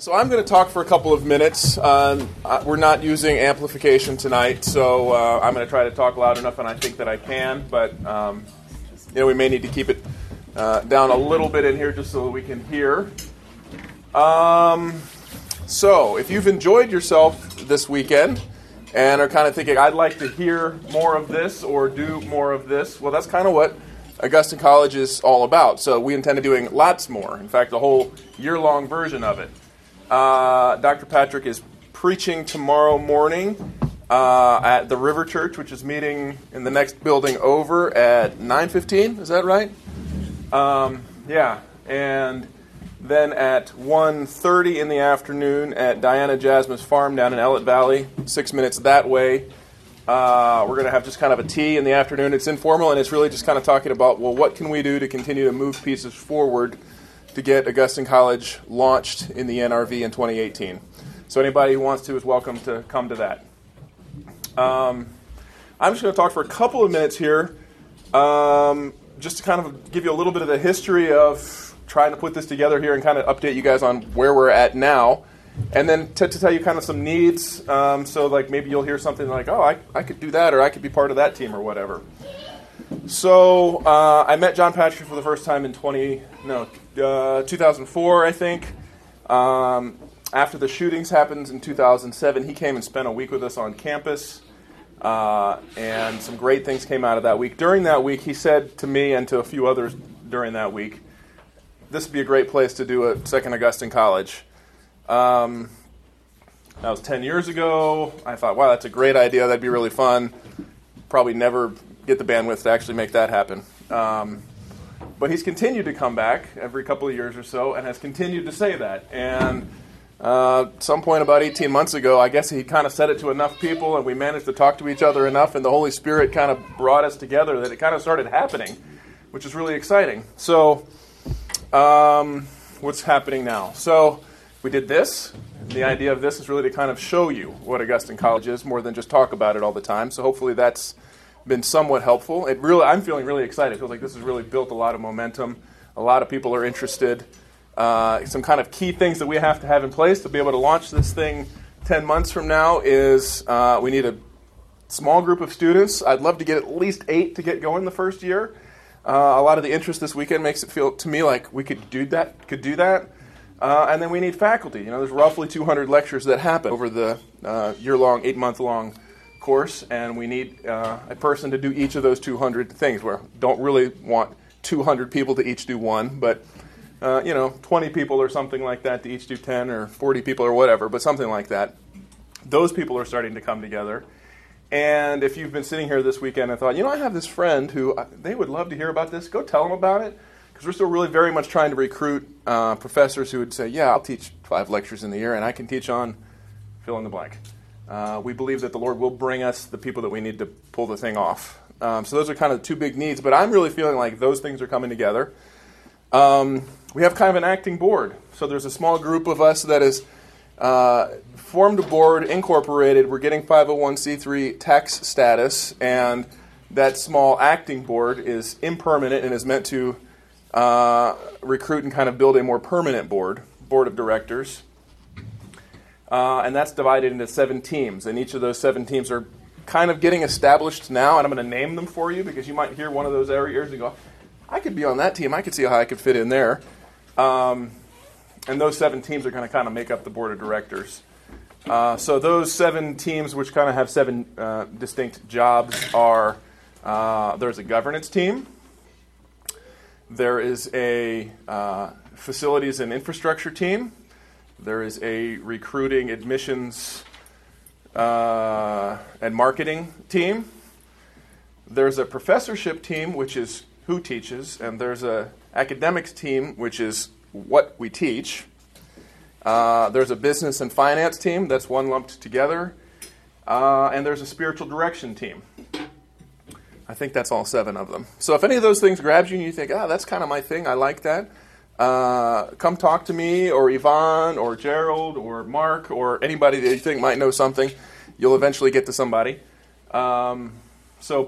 So I'm going to talk for a couple of minutes. We're not using amplification tonight, so I'm going to try to talk loud enough, and I think that I can. But we may need to keep it down a little bit in here just so that we can hear. So if you've enjoyed yourself this weekend and are kind of thinking, I'd like to hear more of this or do more of this, well, that's kind of what Augustine College is all about. So we intend on doing lots more. In fact, a whole year-long version of it. Dr. Patrick is preaching tomorrow morning at the River Church, which is meeting in the next building over at 9:15. Is that right? And then at 1:30 in the afternoon at Diana Jasmine's farm down in Ellett Valley, 6 minutes that way. We're going to have just kind of a tea in the afternoon. It's informal, and it's really just kind of talking about, well, what can we do to continue to move pieces forward to get Augustine College launched in the NRV in 2018. So anybody who wants to is welcome to come to that. I'm just going to talk for a couple of minutes here, just to kind of give you a little bit of the history of trying to put this together here and kind of update you guys on where we're at now. And then to tell you kind of some needs, so like maybe you'll hear something like, oh, I could do that, or I could be part of that team, or whatever. So I met John Patrick for the first time in 2004, I think. After the shootings happened in 2007, he came and spent a week with us on campus, and some great things came out of that week. During that week, he said to me and to a few others during that week, this would be a great place to do a second Augustine College. That was 10 years ago. I thought, wow, that's a great idea. That'd be really fun. Probably never get the bandwidth to actually make that happen. But he's continued to come back every couple of years or so and has continued to say that. And at some point about 18 months ago, I guess he kind of said it to enough people, and we managed to talk to each other enough, and the Holy Spirit kind of brought us together that it kind of started happening, which is really exciting. So what's happening now? So we did this. The idea of this is really to kind of show you what Augustine College is more than just talk about it all the time. So hopefully that's been somewhat helpful. I'm feeling really excited. It feels like this has really built a lot of momentum. A lot of people are interested. Some kind of key things that we have to have in place to be able to launch this thing 10 months from now is we need a small group of students. I'd love to get at least 8 to get going the first year. A lot of the interest this weekend makes it feel to me like we could do that. And then we need faculty. There's roughly 200 lectures that happen over the year-long, 8-month-long course, and we need a person to do each of those 200 things. We don't really want 200 people to each do one, but 20 people or something like that to each do 10, or 40 people or whatever, but something like that. Those people are starting to come together. And if you've been sitting here this weekend and thought, I have this friend who they would love to hear about this, go tell them about it, because we're still really very much trying to recruit professors who would say, yeah, I'll teach 5 lectures in the year, and I can teach on fill in the blank. We believe that the Lord will bring us the people that we need to pull the thing off. So those are kind of the 2 big needs, but I'm really feeling like those things are coming together. We have kind of an acting board. So there's a small group of us that has formed a board, incorporated. We're getting 501c3 tax status, and that small acting board is impermanent and is meant to recruit and kind of build a more permanent board of directors. And that's divided into 7 teams, and each of those 7 teams are kind of getting established now, and I'm going to name them for you because you might hear one of those every year and go, I could be on that team. I could see how I could fit in there. And those 7 teams are going to kind of make up the board of directors. So those 7 teams, which kind of have 7 distinct jobs, are there's a governance team, there is a facilities and infrastructure team, there is a recruiting, admissions, and marketing team. There's a professorship team, which is who teaches, and there's a academics team, which is what we teach. There's a business and finance team, that's one lumped together. And there's a spiritual direction team. I think that's all 7 of them. So if any of those things grabs you and you think, that's kind of my thing, I like that, come talk to me, or Yvonne, or Gerald, or Mark, or anybody that you think might know something. You'll eventually get to somebody. And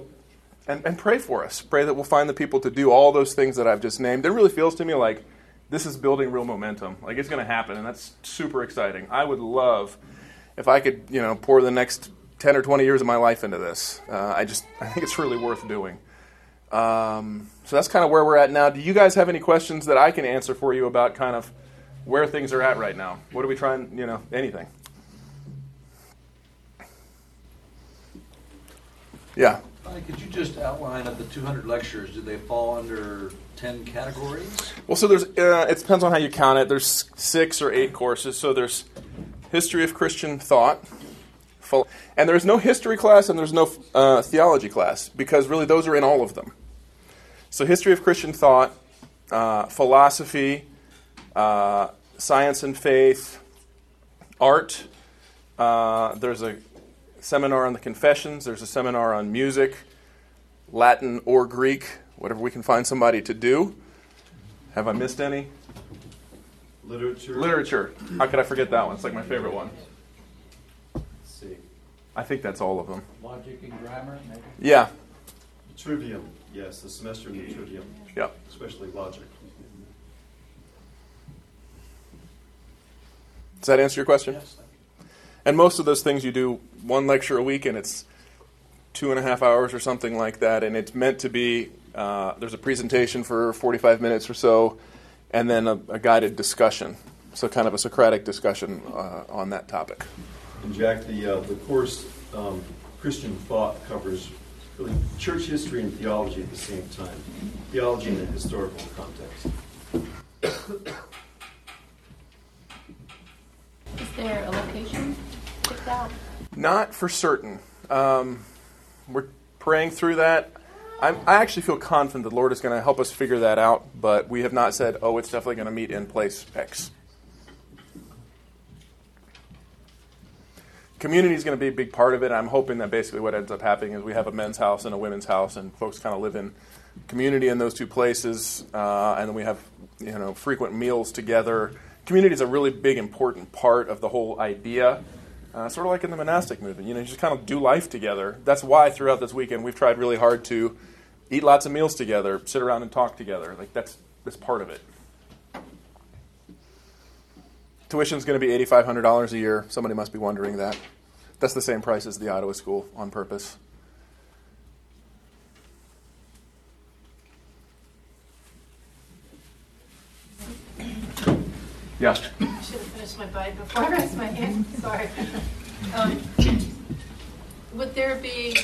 pray for us. Pray that we'll find the people to do all those things that I've just named. It really feels to me like this is building real momentum. Like, it's going to happen, and that's super exciting. I would love if I could, pour the next 10 or 20 years of my life into this. I think it's really worth doing. So that's kind of where we're at now. Do you guys have any questions that I can answer for you about kind of where things are at right now? What are we trying, anything? Yeah. Could you just outline of the 200 lectures, do they fall under 10 categories? Well, so there's it depends on how you count it. There's 6 or 8 courses. So there's history of Christian thought, and there's no history class and there's no theology class, because really those are in all of them. So history of Christian thought, philosophy, science and faith, art. There's a seminar on the Confessions. There's a seminar on music, Latin or Greek, whatever we can find somebody to do. Have I missed any? Literature. How could I forget that one? It's like my favorite one. Let's see. I think that's all of them. Logic and grammar, maybe? Yeah. Trivium, yes, the semester in the trivium. Yep. Especially logic. Does that answer your question? Yes. And most of those things you do one lecture a week, and it's 2.5 hours or something like that, and it's meant to be, there's a presentation for 45 minutes or so, and then a guided discussion. So kind of a Socratic discussion on that topic. And Jack, the course, Christian thought, covers really church history and theology at the same time. Theology in a historical context. Is there a location picked out? Not for certain. We're praying through that. I actually feel confident the Lord is going to help us figure that out, but we have not said, it's definitely going to meet in place X. Community is going to be a big part of it. I'm hoping that basically what ends up happening is we have a men's house and a women's house, and folks kind of live in community in those two places, and then we have frequent meals together. Community is a really big, important part of the whole idea. Sort of like in the monastic movement, you just kind of do life together. That's why throughout this weekend we've tried really hard to eat lots of meals together, sit around and talk together. Like that's part of it. Tuition is going to be $8,500 a year. Somebody must be wondering that. That's the same price as the Ottawa school on purpose. Yes. I should have finished my bite before I raised my hand. Sorry. Would there be,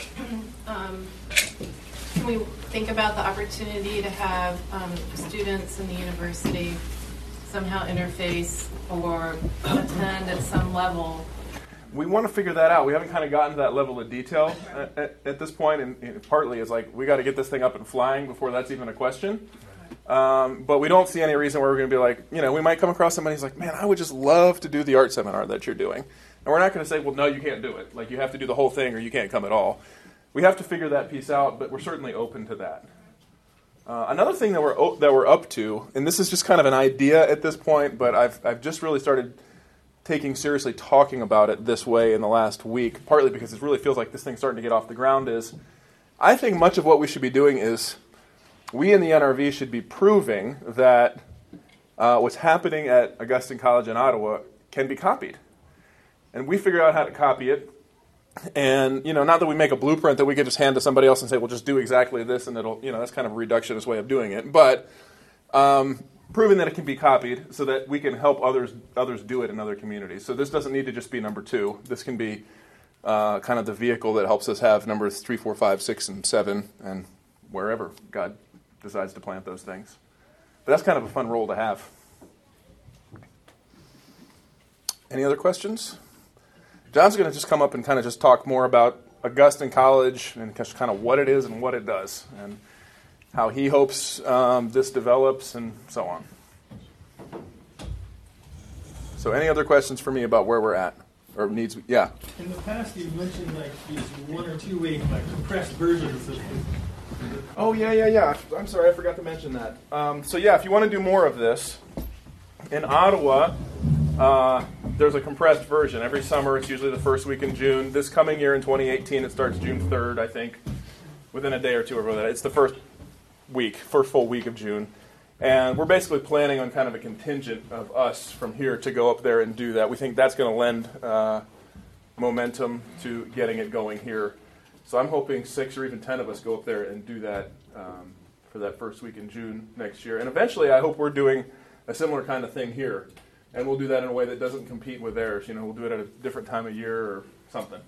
can we think about the opportunity to have students in the university somehow interface or attend at some level? We want to figure that out. We haven't kind of gotten to that level of detail at this point, and partly it's like we got to get this thing up and flying before that's even a question. But we don't see any reason where we're going to be like, we might come across somebody who's like, man, I would just love to do the art seminar that you're doing. And we're not going to say, well, no, you can't do it. Like, you have to do the whole thing or you can't come at all. We have to figure that piece out, but we're certainly open to that. Another thing that we're up to, and this is just kind of an idea at this point, but I've just really started taking seriously talking about it this way in the last week, partly because it really feels like this thing's starting to get off the ground, is I think much of what we should be doing is we in the NRV should be proving that what's happening at Augustine College in Ottawa can be copied. And we figure out how to copy it. And, not that we make a blueprint that we can just hand to somebody else and say, well, just do exactly this, and it'll, that's kind of a reductionist way of doing it. But proving that it can be copied so that we can help others do it in other communities. So this doesn't need to just be number 2. This can be kind of the vehicle that helps us have numbers 3, 4, 5, 6, and 7, and wherever God decides to plant those things. But that's kind of a fun role to have. Any other questions? John's going to just come up and kind of just talk more about Augustine College and just kind of what it is and what it does and how he hopes this develops and so on. So any other questions for me about where we're at? Or needs? Yeah. In the past, you've mentioned these 1 or 2 week compressed versions of Oh, yeah. I'm sorry, I forgot to mention that. If you want to do more of this, in Ottawa, there's a compressed version. Every summer, it's usually the first week in June. This coming year in 2018, it starts June 3rd, I think, within a day or two of that. It's the first full week of June. And we're basically planning on kind of a contingent of us from here to go up there and do that. We think that's going to lend momentum to getting it going here. So I'm hoping 6 or even 10 of us go up there and do that for that first week in June next year. And eventually I hope we're doing a similar kind of thing here. And we'll do that in a way that doesn't compete with theirs. You know, we'll do it at a different time of year or something.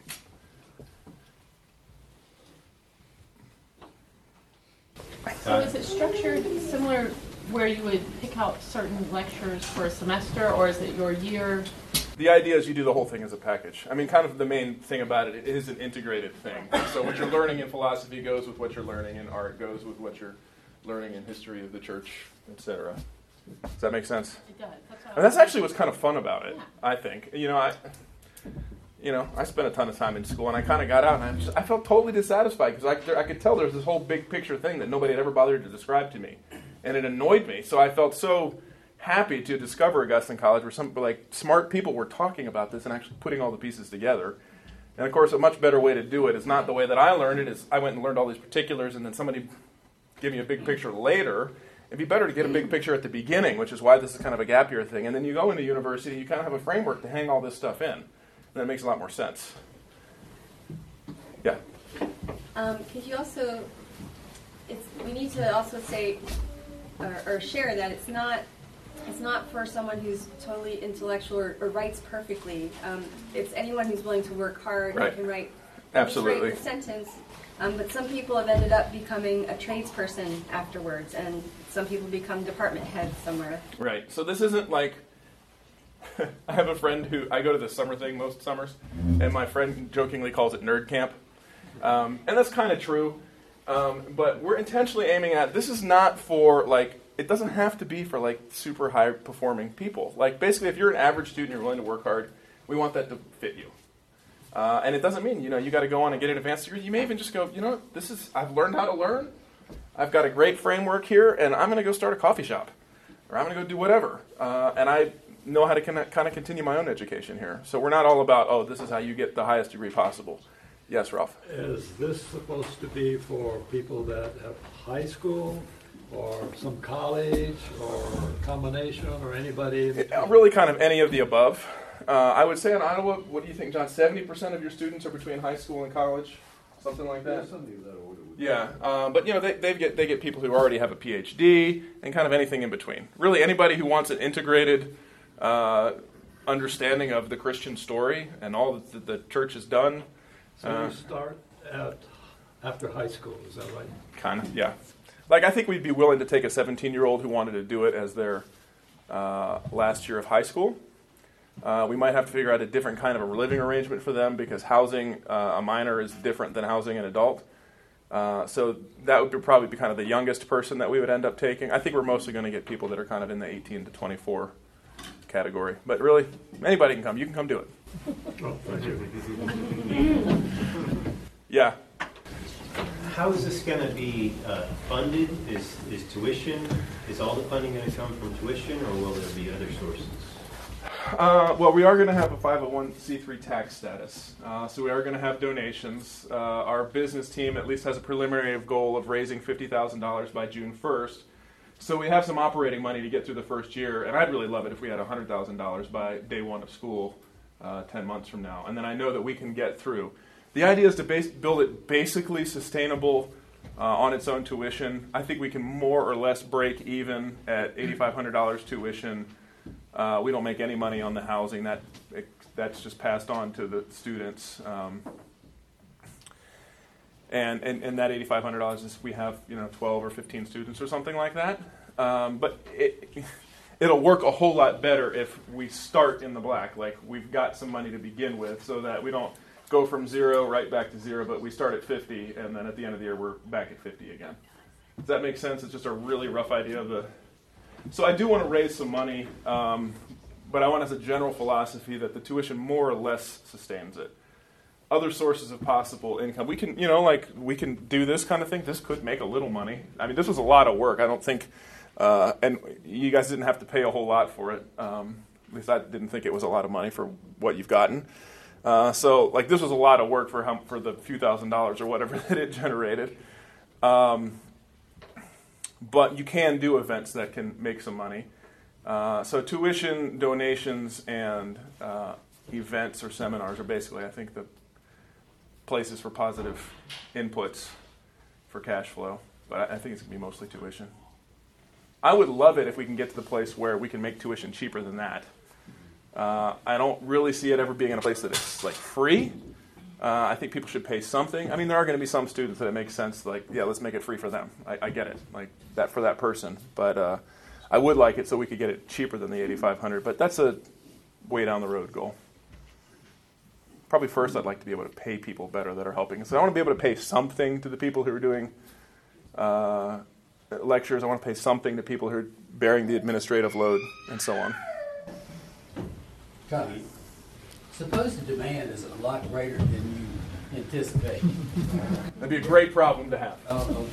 So is it structured similar where you would pick out certain lectures for a semester, or is it your year? The idea is you do the whole thing as a package. I mean, kind of the main thing about it is an integrated thing. So what you're learning in philosophy goes with what you're learning in art, goes with what you're learning in history of the church, etc. Does that make sense? It does. And that's actually what's kind of fun about it, Yeah. I think. I spent a ton of time in school, and I kind of got out, and I felt totally dissatisfied because I could tell there was this whole big picture thing that nobody had ever bothered to describe to me, and it annoyed me. So I felt so happy to discover Augustine College, where some smart people were talking about this and actually putting all the pieces together. And of course, a much better way to do it is not the way that I learned it. Is I went and learned all these particulars, and then somebody gave me a big picture later. It'd be better to get a big picture at the beginning, which is why this is kind of a gap year thing. And then you go into university, you kind of have a framework to hang all this stuff in. And that makes a lot more sense. Yeah? Could you also, we need to also say, or share that it's not for someone who's totally intellectual or writes perfectly. It's anyone who's willing to work hard Right. and can write Absolutely. write the sentence. But some people have ended up becoming a tradesperson afterwards, and some people become department heads somewhere. Right. So this isn't like, I have a friend who, I go to the summer thing most summers, and my friend jokingly calls it nerd camp. And that's kind of true. But we're intentionally aiming at, this is not for it doesn't have to be for super high performing people. Basically if you're an average student, you're willing to work hard, we want that to fit you. And it doesn't mean, you got to go on and get an advanced degree. You may even just go, I've learned how to learn. I've got a great framework here, and I'm going to go start a coffee shop. Or I'm going to go do whatever. And I know how to kind of continue my own education here. So we're not all about, this is how you get the highest degree possible. Yes, Ralph? Is this supposed to be for people that have high school or some college or combination or anybody? Really kind of any of the above. I would say in Iowa, what do you think, John? 70% of your students are between high school and college? Something like that? Something of that order. Yeah, but they get people who already have a PhD and kind of anything in between. Really anybody who wants an integrated understanding of the Christian story and all that the church has done. So you start after high school, is that right? Kind of, yeah. I think we'd be willing to take a 17-year-old who wanted to do it as their last year of high school. We might have to figure out a different kind of a living arrangement for them because housing a minor is different than housing an adult. So that would probably be kind of the youngest person that we would end up taking. I think we're mostly going to get people that are kind of in the 18 to 24 category. But really, anybody can come. You can come do it. Oh, thank you. Yeah. How is this going to be funded? Is tuition, is all the funding going to come from tuition, or will there be other sources? Well, we are going to have a 501c3 tax status, so we are going to have donations. Our business team at least has a preliminary goal of raising $50,000 by June 1st. So we have some operating money to get through the first year, and I'd really love it if we had $100,000 by day one of school 10 months from now. And then I know that we can get through. The idea is to build it basically sustainable on its own tuition. I think we can more or less break even at $8,500 tuition. We don't make any money on the housing. That's just passed on to the students. And that $8,500 is we have 12 or 15 students or something like that. But it'll work a whole lot better if we start in the black. We've got some money to begin with, so that we don't go from zero right back to zero, but we start at 50, and then at the end of the year we're back at 50 again. Does that make sense? It's just a really rough idea of the. So I do want to raise some money, but I want as a general philosophy that the tuition more or less sustains it. Other sources of possible income. We can, we can do this kind of thing. This could make a little money. I mean, this was a lot of work. I don't think, and you guys didn't have to pay a whole lot for it. At least I didn't think it was a lot of money for what you've gotten. So this was a lot of work for the few $1,000s or whatever that it generated. but you can do events that can make some money. So tuition, donations, and events or seminars are basically, I think, the places for positive inputs for cash flow. But I think it's going to be mostly tuition. I would love it if we can get to the place where we can make tuition cheaper than that. I don't really see it ever being in a place that it's like free. I think people should pay something. I mean, there are going to be some students that it makes sense, like, yeah, let's make it free for them. I get it, like that for that person. But I would like it so we could get it cheaper than the $8,500. But that's a way down the road goal. Probably first, I'd like to be able to pay people better that are helping. So I want to be able to pay something to the people who are doing lectures. I want to pay something to people who are bearing the administrative load and so on. Connie, suppose the demand is a lot greater than you anticipate. That'd be a great problem to have. Oh,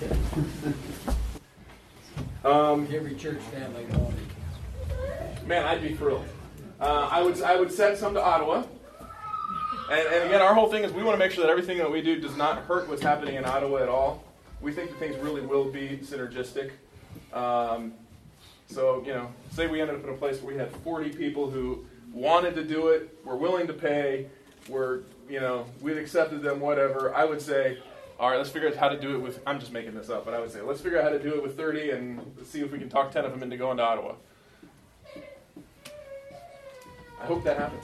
okay. Every church family wanted. Man, I'd be thrilled. I would send some to Ottawa. And again, our whole thing is we want to make sure that everything that we do does not hurt what's happening in Ottawa at all. We think that things really will be synergistic. So, say we ended up in a place where we had 40 people who wanted to do it, were willing to pay, we'd accepted them, whatever. I would say, all right, let's figure out how to do it with, I'm just making this up, but I would say, let's figure out how to do it with 30 and see if we can talk 10 of them into going to Ottawa. I hope that happens.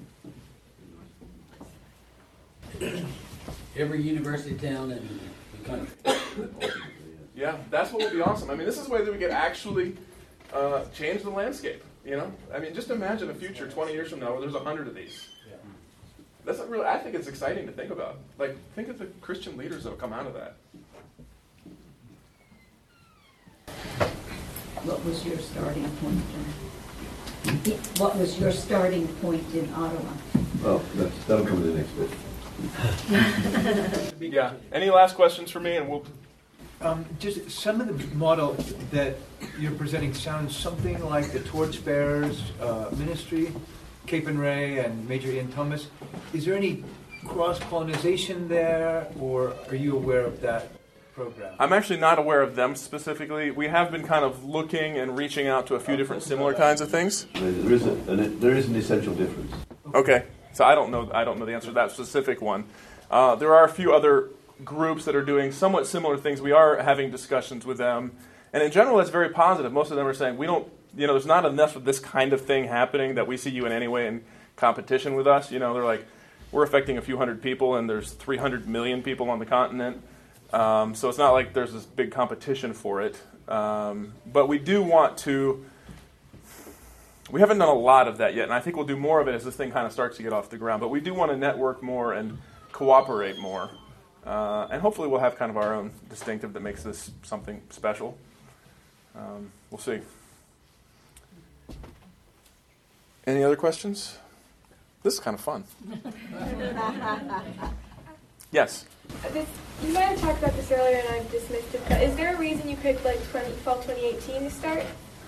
Every university town in the country. Yeah, that's what would be awesome. I mean, this is a way that we could actually change the landscape, I mean, just imagine a future 20 years from now where there's 100 of these. That's not really, I think it's exciting to think about. Like, think of the Christian leaders that will come out of that. What was your starting point, John? What was your starting point in Ottawa? Well, that'll come to the next bit. Yeah. Any last questions for me? And we'll. Just some of the model that you're presenting sounds something like the Torchbearers ministry, Cape and Ray and Major Ian Thomas. Is there any cross-pollination there, or are you aware of that program? I'm actually not aware of them specifically. We have been kind of looking and reaching out to a few different similar kinds of things. There is an essential difference. Okay. So I don't know the answer to that specific one. There are a few other groups that are doing somewhat similar things. We are having discussions with them. And in general, it's very positive. Most of them are saying, we don't, there's not enough of this kind of thing happening that we see you in any way in competition with us. They're like, we're affecting a few hundred people and there's 300 million people on the continent. So it's not like there's this big competition for it. But we do want to, we haven't done a lot of that yet. And I think we'll do more of it as this thing kind of starts to get off the ground. But we do want to network more and cooperate more. And hopefully we'll have kind of our own distinctive that makes this something special. We'll see. Any other questions? This is kind of fun. Yes? You might have talked about this earlier and I dismissed it, but is there a reason you picked fall 2018 to start?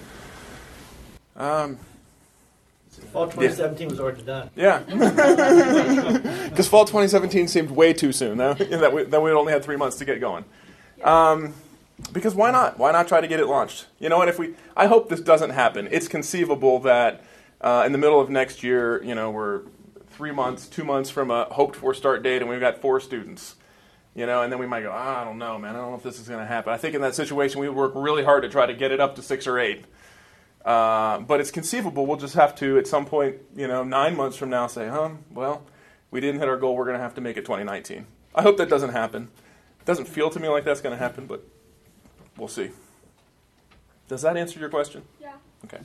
Fall 2017 was already done. Yeah. Because fall 2017 seemed way too soon. That we only had 3 months to get going. Because why not? Why not try to get it launched? And I hope this doesn't happen. It's conceivable that in the middle of next year, we're 2 months from a hoped-for start date, and we've got 4 students. And then we might go, I don't know, man. I don't know if this is going to happen. I think in that situation, we would work really hard to try to get it up to 6 or 8. But it's conceivable. We'll just have to, at some point, 9 months from now, say, well, we didn't hit our goal. We're going to have to make it 2019. I hope that doesn't happen. It doesn't feel to me like that's going to happen, but we'll see. Does that answer your question? Yeah. Okay.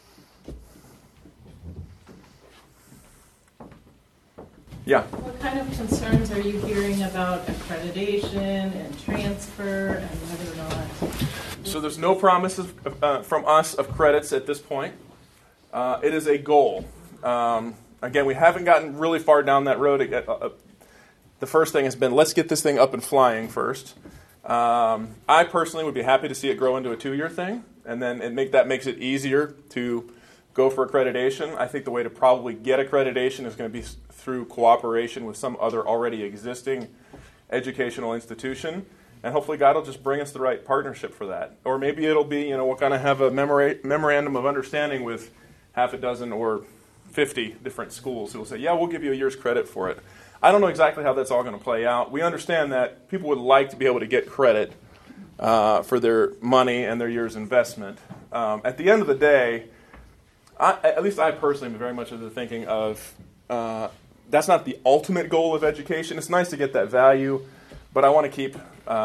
Yeah. What kind of concerns are you hearing about accreditation and transfer and whether or not? So there's no promises from us of credits at this point. It is a goal. Again, we haven't gotten really far down that road. The first thing has been, let's get this thing up and flying first. I personally would be happy to see it grow into a 2-year thing, and then that makes it easier to go for accreditation. I think the way to probably get accreditation is going to be through cooperation with some other already existing educational institution. And hopefully God will just bring us the right partnership for that. Or maybe it'll be, we'll kind of have a memorandum of understanding with half a dozen or 50 different schools who will say, yeah, we'll give you a year's credit for it. I don't know exactly how that's all going to play out. We understand that people would like to be able to get credit for their money and their year's investment. At the end of the day, at least I personally am very much of the thinking of that's not the ultimate goal of education. It's nice to get that value, but I want to keep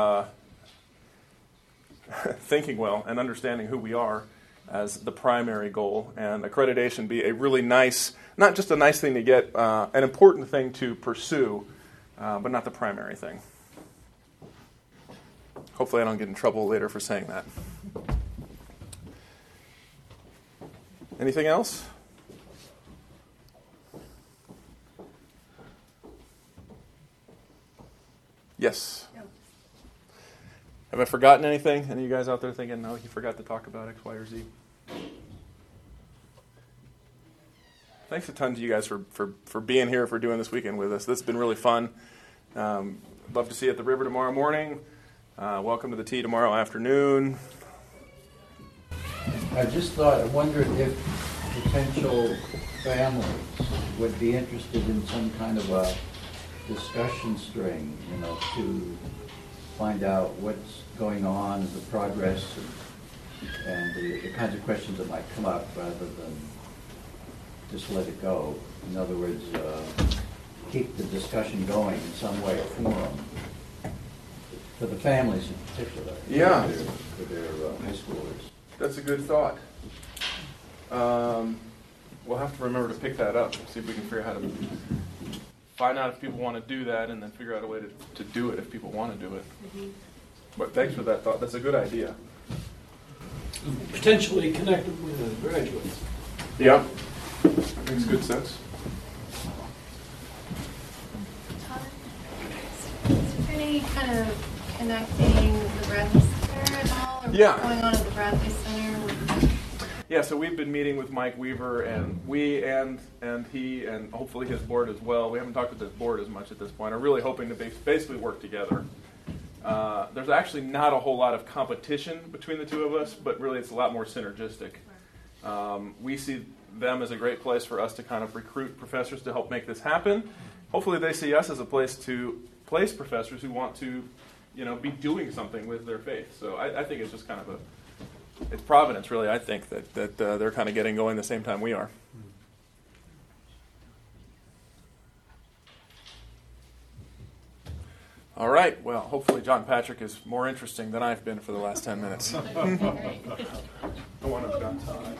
thinking well and understanding who we are as the primary goal, and accreditation be a really nice, not just a nice thing to get, an important thing to pursue, but not the primary thing. Hopefully I don't get in trouble later for saying that. Anything else? Yes. Have I forgotten anything? Any of you guys out there thinking, no, he forgot to talk about X, Y, or Z? Thanks a ton to you guys for being here, for doing this weekend with us. This has been really fun. Love to see you at the river tomorrow morning. Welcome to the tea tomorrow afternoon. I wondered if potential families would be interested in some kind of a discussion string, to find out what's going on, the progress, and the kinds of questions that might come up rather than just let it go. In other words, keep the discussion going in some way or form for the families in particular. Yeah. For their high schoolers. That's a good thought. We'll have to remember to pick that up, see if we can figure out how to find out if people want to do that, and then figure out a way to do it if people want to do it. Mm-hmm. But thanks for that thought. That's a good idea. Potentially connected with graduates. Yeah. Makes good sense. Todd, is there any kind of connecting the Bradley Center at all? Or Yeah. what's going on at the Bradley Center? Yeah, so we've been meeting with Mike Weaver, and we and he and hopefully his board as well. We haven't talked with his board as much at this point. I'm really hoping to basically work together. There's actually not a whole lot of competition between the two of us, but really it's a lot more synergistic. We see them as a great place for us to kind of recruit professors to help make this happen. Hopefully they see us as a place to place professors who want to, be doing something with their faith. So I think it's just kind of it's providence, really, I think, that they're kind of getting going the same time we are. All right. Well, hopefully John Patrick is more interesting than I've been for the last 10 minutes. I want to done time.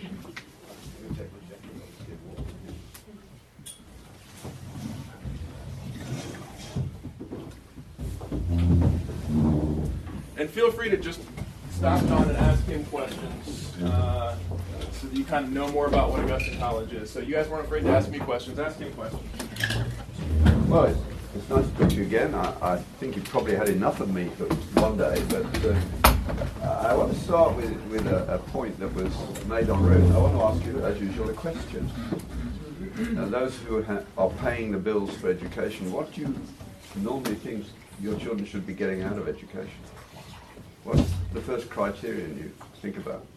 And feel free to just stop John and ask him questions so that you kind of know more about what Augustine College is. So you guys weren't afraid to ask me questions. Ask him questions. Well, it's nice to meet you again. I think you've probably had enough of me for one day, but I want to start with a point that was made en route. I want to ask you, as usual, a question. Now, those who are paying the bills for education, what do you normally think your children should be getting out of education? What's the first criterion you think about?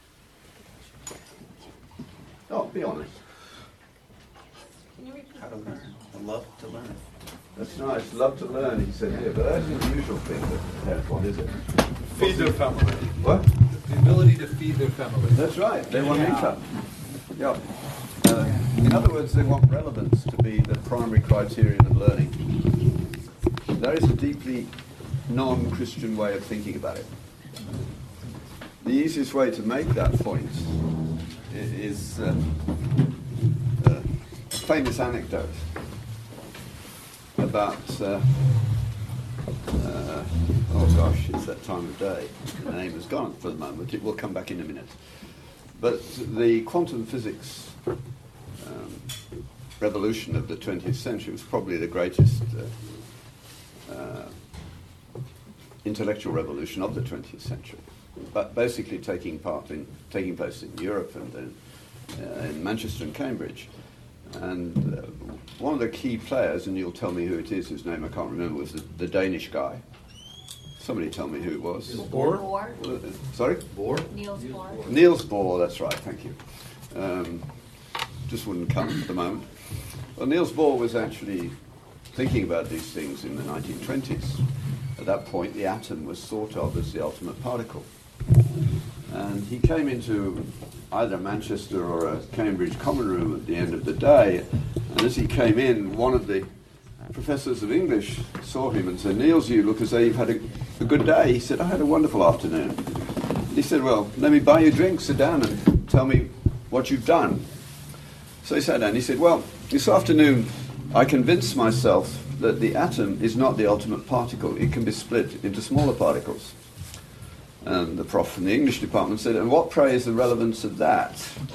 Oh, be honest. How to learn. I love to learn. That's nice. Love to learn, he said here, but that's an unusual thing that parents want, is it? Feed their family. What? The ability to feed their family. That's right. They want income. Yeah. In other words, they want relevance to be the primary criterion of learning. That is a deeply non-Christian way of thinking about it. The easiest way to make that point is a famous anecdote about, oh gosh, it's that time of day. The name has gone for the moment. It will come back in a minute. But the quantum physics revolution of the 20th century was probably the greatest intellectual revolution of the 20th century, but basically taking place in Europe and then in Manchester and Cambridge. And one of the key players, and you'll tell me who it is, whose name I can't remember, was the Danish guy, Somebody tell me who it was. Bohr? Sorry? Bohr? Niels Bohr. Niels Bohr, that's right, thank you. Just wouldn't come at the moment. Well, Niels Bohr was actually thinking about these things in the 1920s. At that point, the atom was thought of as the ultimate particle. And he came into either Manchester or a Cambridge common room at the end of the day, and as he came in, one of the professors of English saw him and said, "Niels, you look as though you've had a good day." He said, "I had a wonderful afternoon." He said, "Well, let me buy you a drink, sit down and tell me what you've done." So he sat down. He said, "Well, this afternoon I convinced myself that the atom is not the ultimate particle. It can be split into smaller particles." And the prof from the English department said, "And what, pray, is the relevance of that?"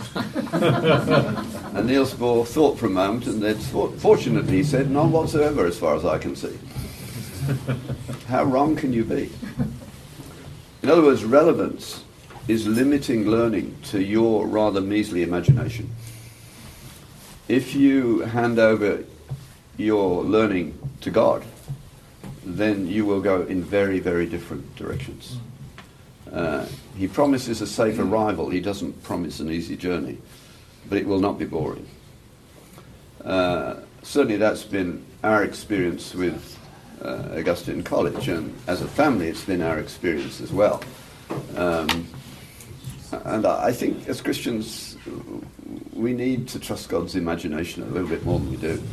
And Niels Bohr thought for a moment and then thought, fortunately, he said, "None whatsoever as far as I can see." How wrong can you be? In other words, relevance is limiting learning to your rather measly imagination. If you hand over your learning to God, then you will go in very, very different directions. He promises a safe arrival. He doesn't promise an easy journey, but it will not be boring. Certainly that's been our experience with Augustine College, and as a family it's been our experience as well. And I think as Christians we need to trust God's imagination a little bit more than we do.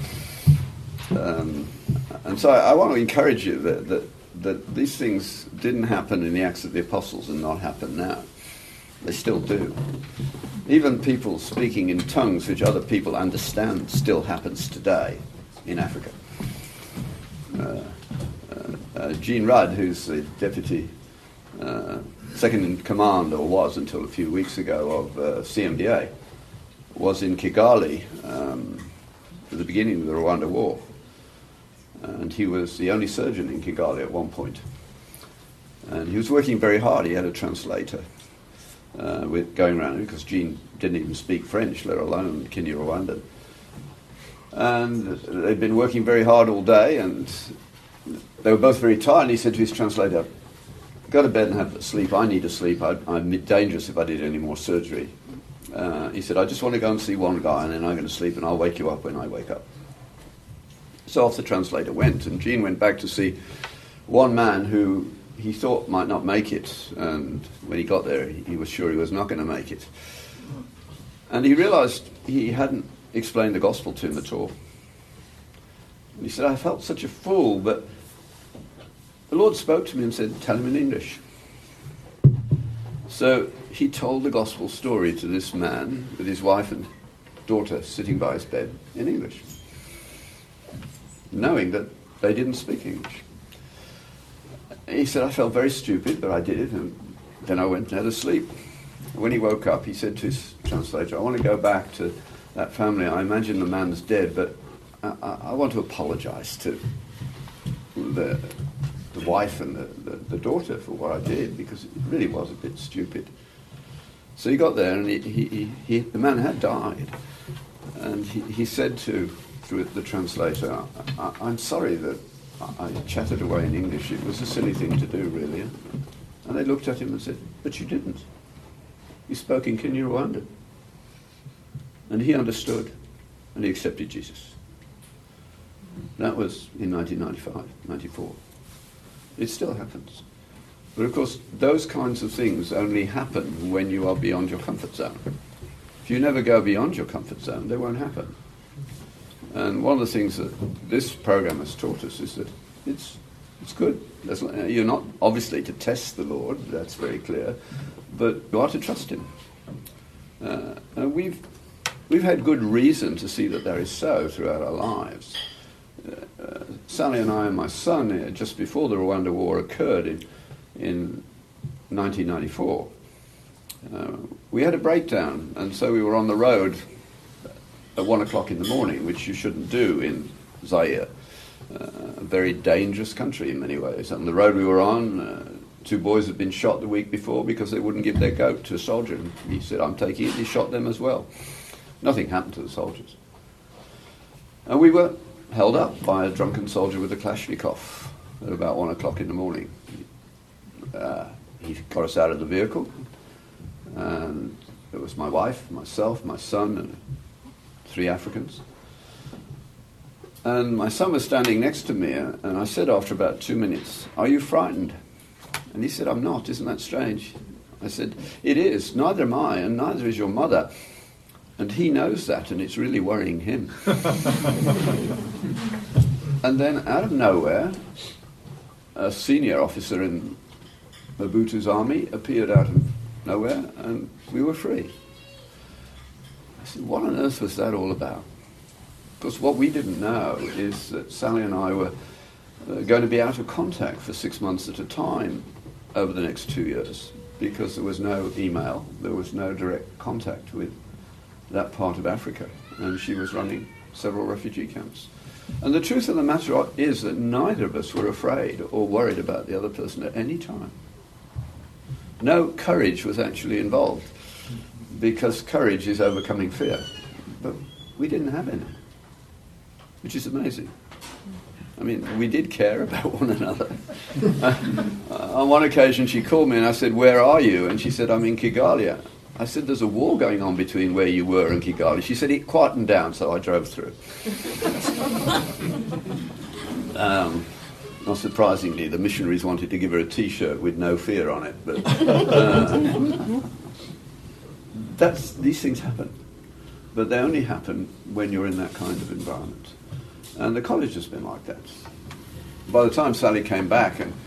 And so I want to encourage you that these things didn't happen in the Acts of the Apostles and not happen now. They still do. Even people speaking in tongues which other people understand still happens today in Africa. Gene Rudd, who's the deputy second in command, or was until a few weeks ago, of CMDA, was in Kigali at the beginning of the Rwanda War. And he was the only surgeon in Kigali at one point. And he was working very hard. He had a translator with going around, because Gene didn't even speak French, let alone Kinyarwanda. And they'd been working very hard all day, and they were both very tired. And he said to his translator, "Go to bed and have a sleep. I need to sleep. I'm dangerous if I did any more surgery." He said, "I just want to go and see one guy, and then I'm going to sleep, and I'll wake you up when I wake up." So off the translator went, and Gene went back to see one man who he thought might not make it, and when he got there he was sure he was not going to make it. And he realized he hadn't explained the gospel to him at all. And he said, "I felt such a fool, but the Lord spoke to me and said, tell him in English." So he told the gospel story to this man with his wife and daughter sitting by his bed in English, knowing that they didn't speak English. He said, "I felt very stupid, but I did it, and then I went and had a sleep." When he woke up, he said to his translator, "I want to go back to that family. I imagine the man's dead, but I want to apologize to the wife and the daughter for what I did, because it really was a bit stupid." So he got there, and the man had died. And he said through the translator, "I'm sorry that I chatted away in English. It was a silly thing to do, really." And they looked at him and said, "But you didn't. You spoke in Kinyarwanda." And he understood, and he accepted Jesus. That was in 1995, 94. It still happens. But of course, those kinds of things only happen when you are beyond your comfort zone. If you never go beyond your comfort zone, they won't happen. And one of the things that this program has taught us is that it's good. You're not obviously to test the Lord, that's very clear, but you are to trust him. And we've had good reason to see that that is so throughout our lives. Sally and I and my son, just before the Rwanda War occurred in 1994, we had a breakdown, and so we were on the road at 1 o'clock in the morning, which you shouldn't do in Zaire, a very dangerous country in many ways. On the road we were on, 2 boys had been shot the week before because they wouldn't give their goat to a soldier. And he said, "I'm taking it." He shot them as well. Nothing happened to the soldiers. And we were held up by a drunken soldier with a Kalashnikov at about 1 o'clock in the morning. he got us out of the vehicle, and it was my wife, myself, my son, and 3 Africans. And my son was standing next to me, and I said after about 2 minutes, "Are you frightened?" And he said, "I'm not. Isn't that strange?" I said, "It is. Neither am I, and neither is your mother. And he knows that, and it's really worrying him." And then out of nowhere, a senior officer in Mobutu's army appeared out of nowhere, and we were free. I said, what on earth was that all about? Because what we didn't know is that Sally and I were going to be out of contact for 6 months at a time over the next 2 years, because there was no email, there was no direct contact with that part of Africa, and she was running several refugee camps. And the truth of the matter is that neither of us were afraid or worried about the other person at any time. No courage was actually involved, because courage is overcoming fear. But we didn't have any, which is amazing. I mean, we did care about one another. On one occasion she called me and I said, "Where are you?" And she said, "I'm in Kigali." I said, "There's a war going on between where you were and Kigali." She said, "It quietened down, so I drove through." Not surprisingly, the missionaries wanted to give her a T-shirt with "No Fear" on it, but these things happen. But they only happen when you're in that kind of environment. And the college has been like that. By the time Sally came back and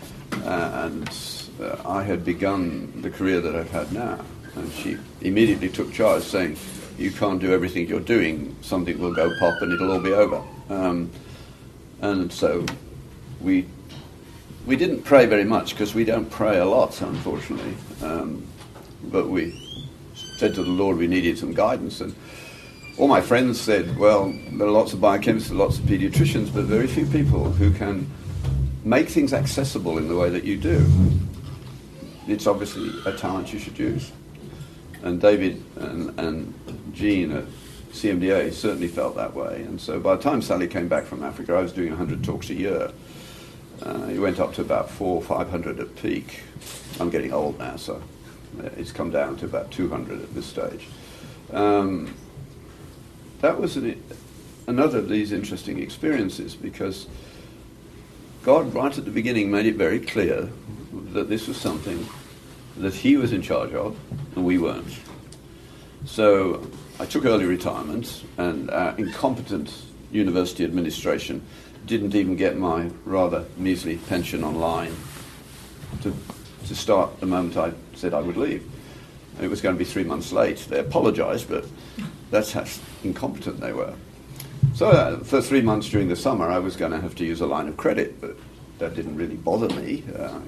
I had begun the career that I've had now, and she immediately took charge, saying, "You can't do everything you're doing. Something will go pop and it'll all be over." And so we didn't pray very much, because we don't pray a lot, unfortunately. But we said to the Lord we needed some guidance. And all my friends said, "Well, there are lots of biochemists, lots of pediatricians, but very few people who can make things accessible in the way that you do. It's obviously a talent you should use." And David and Jean at CMDA certainly felt that way. And so by the time Sally came back from Africa, I was doing 100 talks a year. It went up to about 400 or 500 at peak. I'm getting old now, so it's come down to about 200 at this stage. That was another of these interesting experiences, because God, right at the beginning, made it very clear that this was something that he was in charge of, and we weren't. So I took early retirement, and our incompetent university administration didn't even get my rather measly pension online to start the moment I said I would leave. It was going to be 3 months late. They apologised, but that's how incompetent they were. So for 3 months during the summer, I was going to have to use a line of credit, but that didn't really bother me.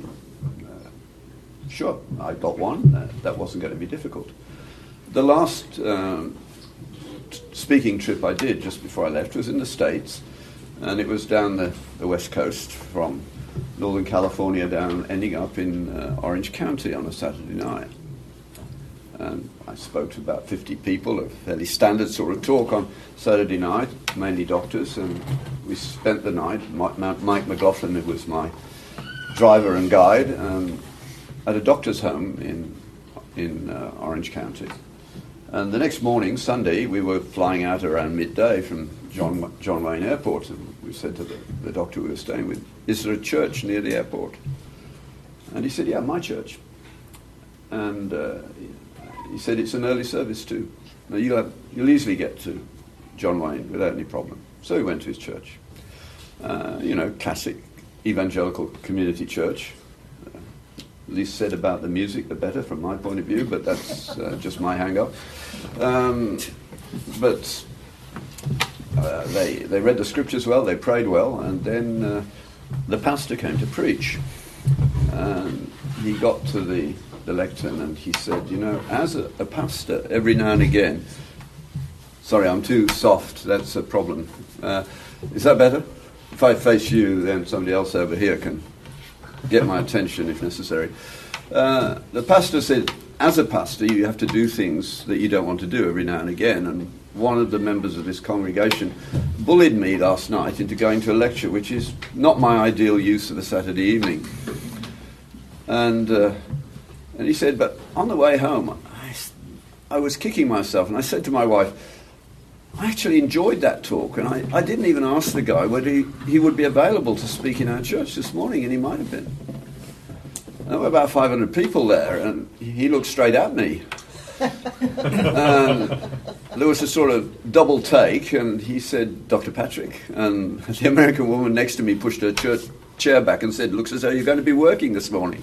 Sure, I got one. That wasn't going to be difficult. The last speaking trip I did just before I left was in the States, and it was down the West Coast from Northern California down, ending up in Orange County on a Saturday night. And I spoke to about 50 people, a fairly standard sort of talk on Saturday night, mainly doctors, and we spent the night. Mike McLaughlin, who was my driver and guide, at a doctor's home in Orange County. And the next morning, Sunday, we were flying out around midday from John Wayne Airport, and we said to the doctor we were staying with, "Is there a church near the airport?" And he said, "Yeah, my church." And he said, "It's an early service too. Now you'll easily get to John Wayne without any problem." So he went to his church. Classic evangelical community church. Least said about the music, the better from my point of view, but that's just my hang-up. But they read the scriptures well, they prayed well, and then the pastor came to preach. And he got to the lectern and he said, as a pastor, every now and again, sorry, I'm too soft, that's a problem. Is that better? If I face you, then somebody else over here can get my attention if necessary. The pastor said, as a pastor, you have to do things that you don't want to do every now and again. And one of the members of this congregation bullied me last night into going to a lecture, which is not my ideal use of a Saturday evening. And he said, but on the way home, I was kicking myself, and I said to my wife, I actually enjoyed that talk, and I didn't even ask the guy whether he would be available to speak in our church this morning, and he might have been. There were about 500 people there, and he looked straight at me. And there was a sort of double take, and he said, Dr. Patrick, and the American woman next to me pushed her chair back and said, looks as though you're going to be working this morning.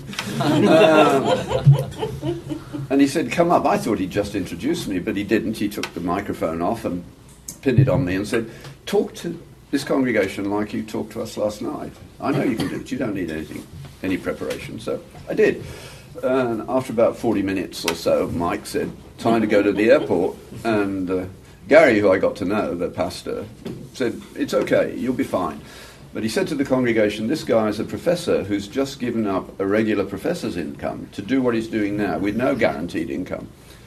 And he said, come up. I thought he'd just introduced me, but he didn't. He took the microphone off and pinned it on me and said, talk to this congregation like you talked to us last night. I know you can do it. You don't need any preparation. So I did. And after about 40 minutes or so, Mike said, time to go to the airport. And Gary, who I got to know, the pastor, said, it's okay, you'll be fine. But he said to the congregation, this guy is a professor who's just given up a regular professor's income to do what he's doing now with no guaranteed income.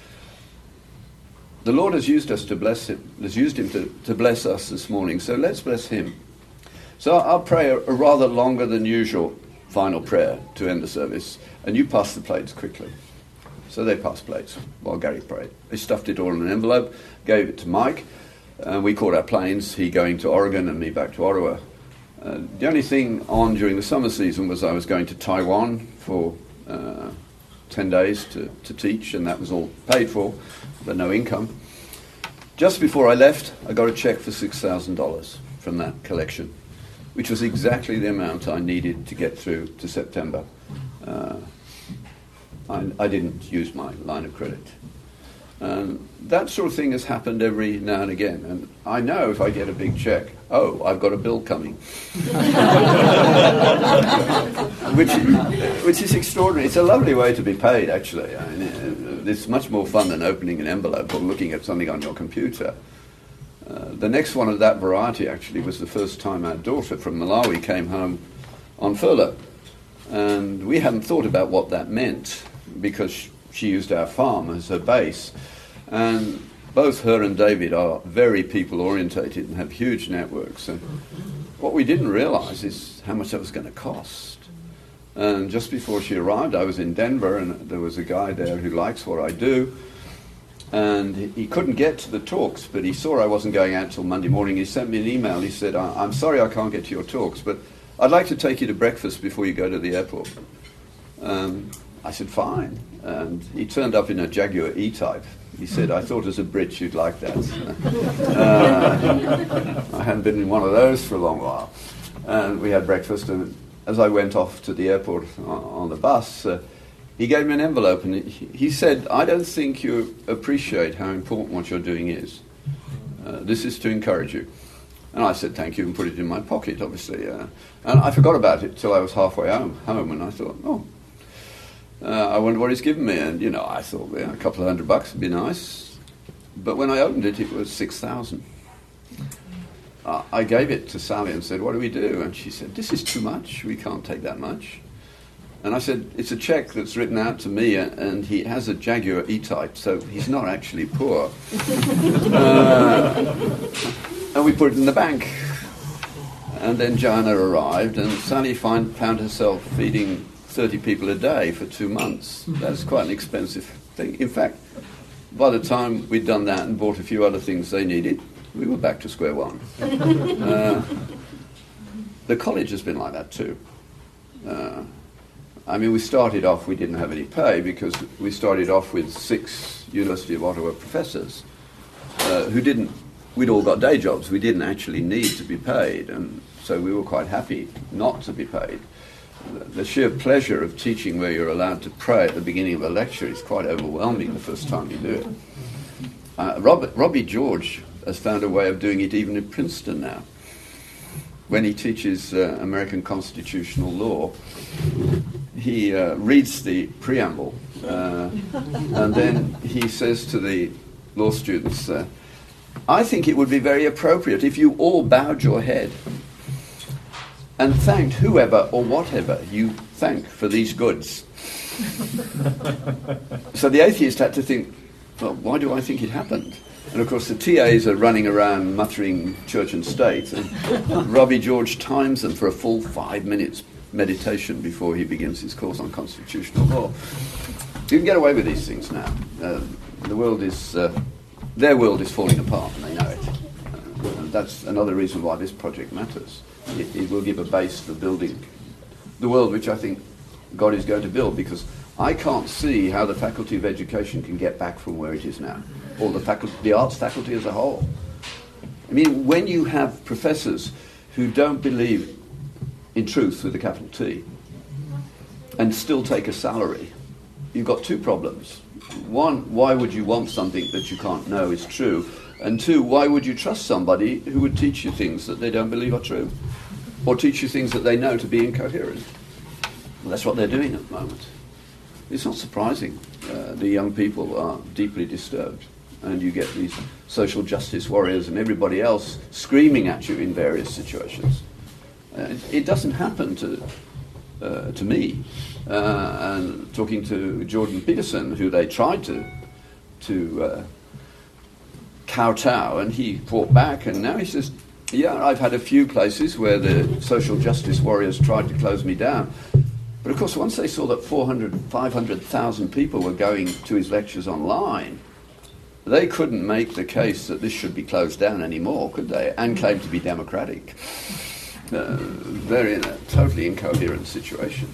The Lord has used us to bless him, has used him to bless us this morning, so let's bless him. So I'll pray a rather longer than usual final prayer to end the service, and you pass the plates quickly. So they passed plates while Gary prayed. They stuffed it all in an envelope, gave it to Mike, and we caught our planes, he going to Oregon and me back to Ottawa. The only thing on during the summer season was I was going to Taiwan for 10 days to teach, and that was all paid for, but no income. Just before I left, I got a check for $6,000 from that collection, which was exactly the amount I needed to get through to September. I didn't use my line of credit. That sort of thing has happened every now and again. And I know if I get a big check, I've got a bill coming. which is extraordinary. It's a lovely way to be paid, actually. I mean, it's much more fun than opening an envelope or looking at something on your computer. The next one of that variety, actually, was the first time our daughter from Malawi came home on furlough. And we hadn't thought about what that meant, because she used our farm as her base. And both her and David are very people-orientated and have huge networks. And what we didn't realize is how much that was going to cost. And just before she arrived, I was in Denver, and there was a guy there who likes what I do. And he couldn't get to the talks, but he saw I wasn't going out till Monday morning. He sent me an email. He said, I'm sorry I can't get to your talks, but I'd like to take you to breakfast before you go to the airport. I said, fine. And he turned up in a Jaguar E-Type. He said, I thought as a Brit you'd like that. I hadn't been in one of those for a long while. And we had breakfast, and as I went off to the airport on the bus, he gave me an envelope, and he said, I don't think you appreciate how important what you're doing is. This is to encourage you. And I said thank you and put it in my pocket, obviously. And I forgot about it till I was halfway home, and I thought, I wonder what he's given me. And, I thought, a couple of $100 would be nice. But when I opened it, it was $6,000. I gave it to Sally and said, what do we do? And she said, this is too much. We can't take that much. And I said, it's a check that's written out to me, and he has a Jaguar E-Type, so he's not actually poor. And we put it in the bank. And then Joanna arrived, and Sally found herself feeding 30 people a day for 2 months. That's quite an expensive thing. In fact, by the time we'd done that and bought a few other things they needed, we were back to square one. The college has been like that too. We started off, we didn't have any pay because we started off with 6 University of Ottawa professors we'd all got day jobs. We didn't actually need to be paid, and so we were quite happy not to be paid. The sheer pleasure of teaching where you're allowed to pray at the beginning of a lecture is quite overwhelming the first time you do it. Robbie George has found a way of doing it even in Princeton now. When he teaches American constitutional law, he reads the preamble, and then he says to the law students, I think it would be very appropriate if you all bowed your head and thanked whoever or whatever you thank for these goods. So the atheist had to think, well, why do I think it happened? And of course the TAs are running around muttering church and state, and Robbie George times them for a full 5 minutes meditation before he begins his course on constitutional law. You can get away with these things now. The world is, their world is falling apart, and they know it. And that's another reason why this project matters. It will give a base for building the world which I think God is going to build, because I can't see how the Faculty of Education can get back from where it is now, or the arts faculty as a whole. I mean, when you have professors who don't believe in truth with a capital T and still take a salary, you've got two problems. One, why would you want something that you can't know is true? And two, why would you trust somebody who would teach you things that they don't believe are true? Or teach you things that they know to be incoherent? Well, that's what they're doing at the moment. It's not surprising. The young people are deeply disturbed. And you get these social justice warriors and everybody else screaming at you in various situations. It doesn't happen to me. And talking to Jordan Peterson, who they tried to kowtow, and he fought back, and now he says, yeah, I've had a few places where the social justice warriors tried to close me down. But of course, once they saw that 500,000 people were going to his lectures online, they couldn't make the case that this should be closed down anymore, could they? And claim to be democratic. They're in a totally incoherent situation.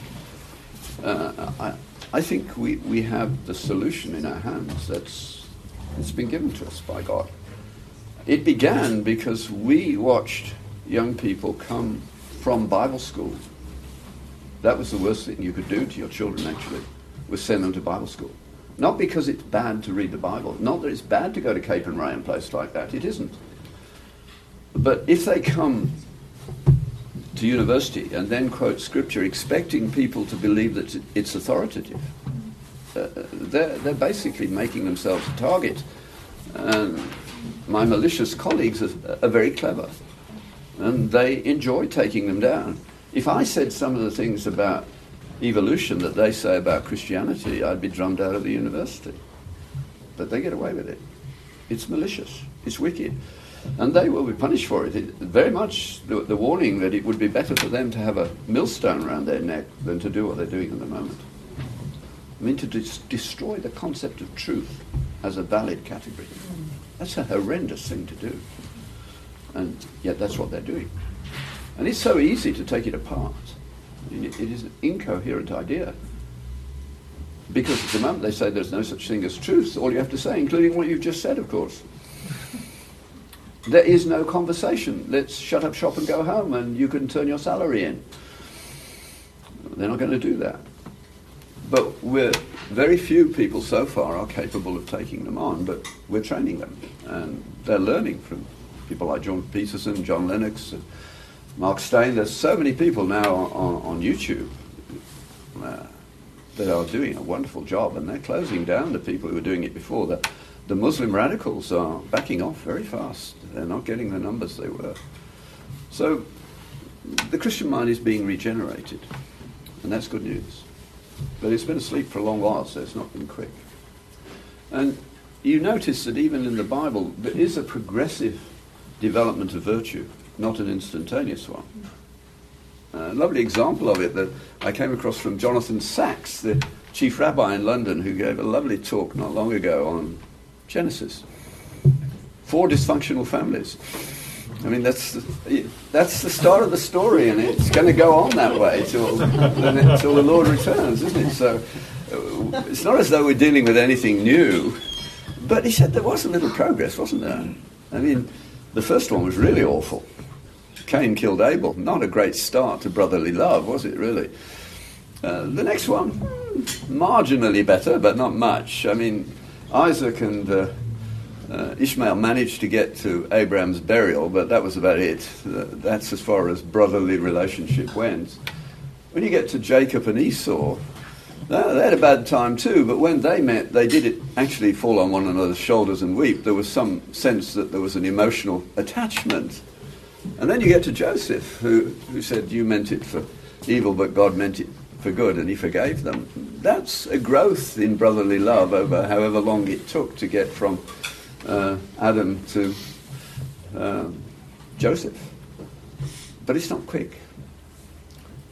I think we have the solution in our hands. It's been given to us by God. It began because we watched young people come from Bible school. That was the worst thing you could do to your children, actually, was send them to Bible school. Not because it's bad to read the Bible. Not that it's bad to go to Cape and Ray and places like that. It isn't. But if they come to university and then quote Scripture expecting people to believe that it's authoritative, they're basically making themselves a target. And my malicious colleagues are very clever. And they enjoy taking them down. If I said some of the things about evolution that they say about Christianity, I'd be drummed out of the university. But they get away with it. It's malicious. It's wicked. And they will be punished for it. Very much the warning that it would be better for them to have a millstone around their neck than to do what they're doing at the moment. I mean, to destroy the concept of truth as a valid category. That's a horrendous thing to do. And yet that's what they're doing. And it's so easy to take it apart. It is an incoherent idea. Because at the moment they say there's no such thing as truth, all you have to say, including what you've just said, of course. There is no conversation. Let's shut up shop and go home and you can turn your salary in. They're not going to do that. But very few people so far are capable of taking them on, but we're training them. And they're learning from people like John Peterson, John Lennox, Mark Steyn. There's so many people now on YouTube that are doing a wonderful job, and they're closing down the people who were doing it before. The Muslim radicals are backing off very fast. They're not getting the numbers they were. So the Christian mind is being regenerated, and that's good news. But it's been asleep for a long while, so it's not been quick. And you notice that even in the Bible, there is a progressive development of virtue, not an instantaneous one. A lovely example of it that I came across from Jonathan Sacks, the chief rabbi in London, who gave a lovely talk not long ago on Genesis. 4 dysfunctional families. I mean, that's the start of the story, and it's going to go on that way till the Lord returns, isn't it? So it's not as though we're dealing with anything new. But he said there was a little progress, wasn't there? I mean, the first one was really awful. Cain killed Abel. Not a great start to brotherly love, was it, really? The next one, marginally better, but not much. I mean, Isaac and Ishmael managed to get to Abraham's burial, but that was about it. That's as far as brotherly relationship went. When you get to Jacob and Esau, they had a bad time too, but when they met, they did it actually fall on one another's shoulders and weep. There was some sense that there was an emotional attachment. And then you get to Joseph, who said, you meant it for evil, but God meant it for good, and he forgave them. That's a growth in brotherly love over however long it took to get from Adam to Joseph. But it's not quick.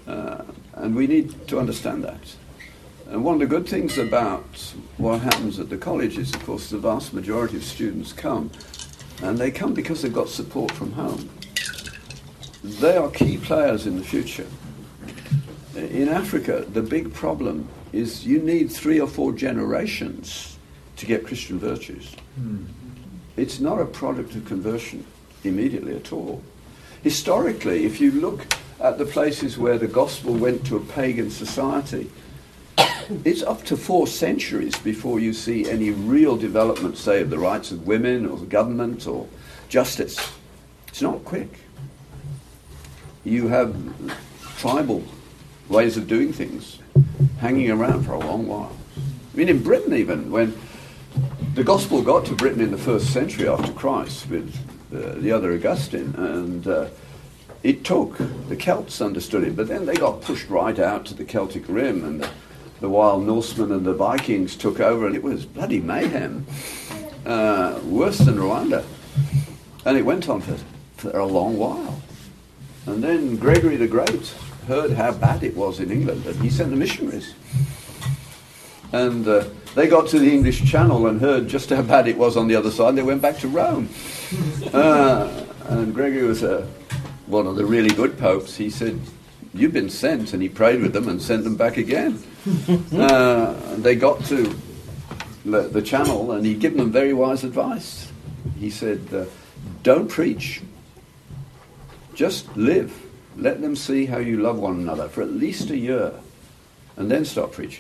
And we need to understand that. And one of the good things about what happens at the college is, of course, the vast majority of students come, and they come because they've got support from home. They are key players in the future. In Africa, the big problem is you need 3 or 4 generations to get Christian virtues. It's not a product of conversion immediately at all. Historically, if you look at the places where the gospel went to a pagan society, it's up to 4 centuries before you see any real development, say, of the rights of women or the government or justice. It's not quick. You have tribal ways of doing things hanging around for a long while. I mean, in Britain even, when the gospel got to Britain in the 1st century after Christ with the other Augustine, and it took, the Celts understood it, but then they got pushed right out to the Celtic Rim, and the wild Norsemen and the Vikings took over, and it was bloody mayhem, worse than Rwanda. And it went on for a long while. And then Gregory the Great heard how bad it was in England, and he sent the missionaries. And they got to the English Channel and heard just how bad it was on the other side, and they went back to Rome. And Gregory was one of the really good popes. He said, "You've been sent," and he prayed with them and sent them back again. They got to the Channel, and he'd given them very wise advice. He said, "Don't preach. Just live. Let them see how you love one another for at least a year, and then start preaching."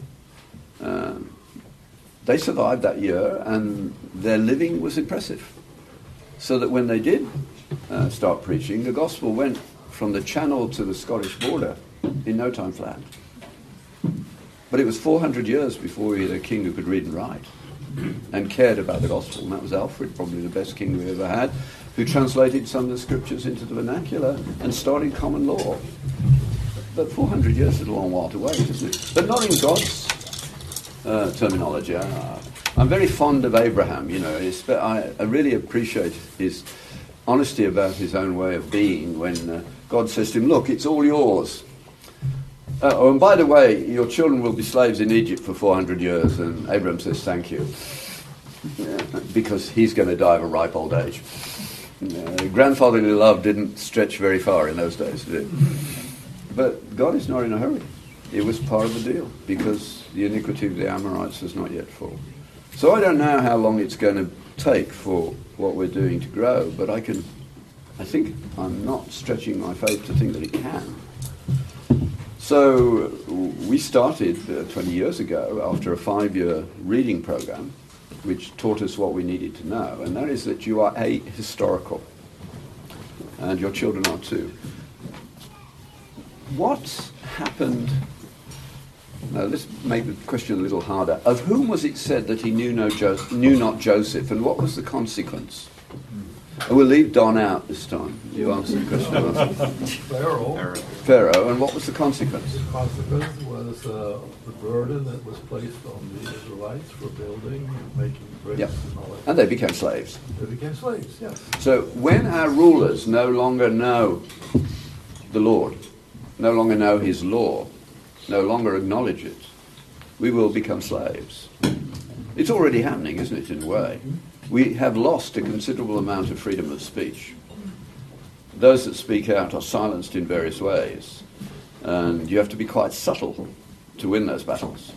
They survived that year, and their living was impressive. So that when they did start preaching, the gospel went from the Channel to the Scottish border in no time flat. But it was 400 years before we had a king who could read and write and cared about the gospel. And that was Alfred, probably the best king we ever had, who translated some of the scriptures into the vernacular and started common law. But 400 years is a long while to wait, isn't it? But not in God's terminology. I'm very fond of Abraham, you know. I really appreciate his honesty about his own way of being when God says to him, "Look, it's all yours. Oh, and by the way, your children will be slaves in Egypt for 400 years." And Abraham says, "Thank you." Because he's going to die of a ripe old age. Grandfatherly love didn't stretch very far in those days, did it? But God is not in a hurry. It was part of the deal, because the iniquity of the Amorites has not yet fallen. So I don't know how long it's going to take for what we're doing to grow, but I think I'm not stretching my faith to think that it can. So we started 20 years ago after a 5-year reading program, which taught us what we needed to know, and that is that you are historical, and your children are too. What happened? Now let's make the question a little harder. Of whom was it said that he knew not Joseph, and what was the consequence? We'll leave Don out this time. You answer the question. Pharaoh, and what was the consequence? The consequence was the burden that was placed on the Israelites for building and making bricks and all that. And they became slaves. They became slaves, yes. So when our rulers no longer know the Lord, no longer know his law, no longer acknowledge it, we will become slaves. It's already happening, isn't it, in a way? We have lost a considerable amount of freedom of speech. Those that speak out are silenced in various ways, and you have to be quite subtle to win those battles.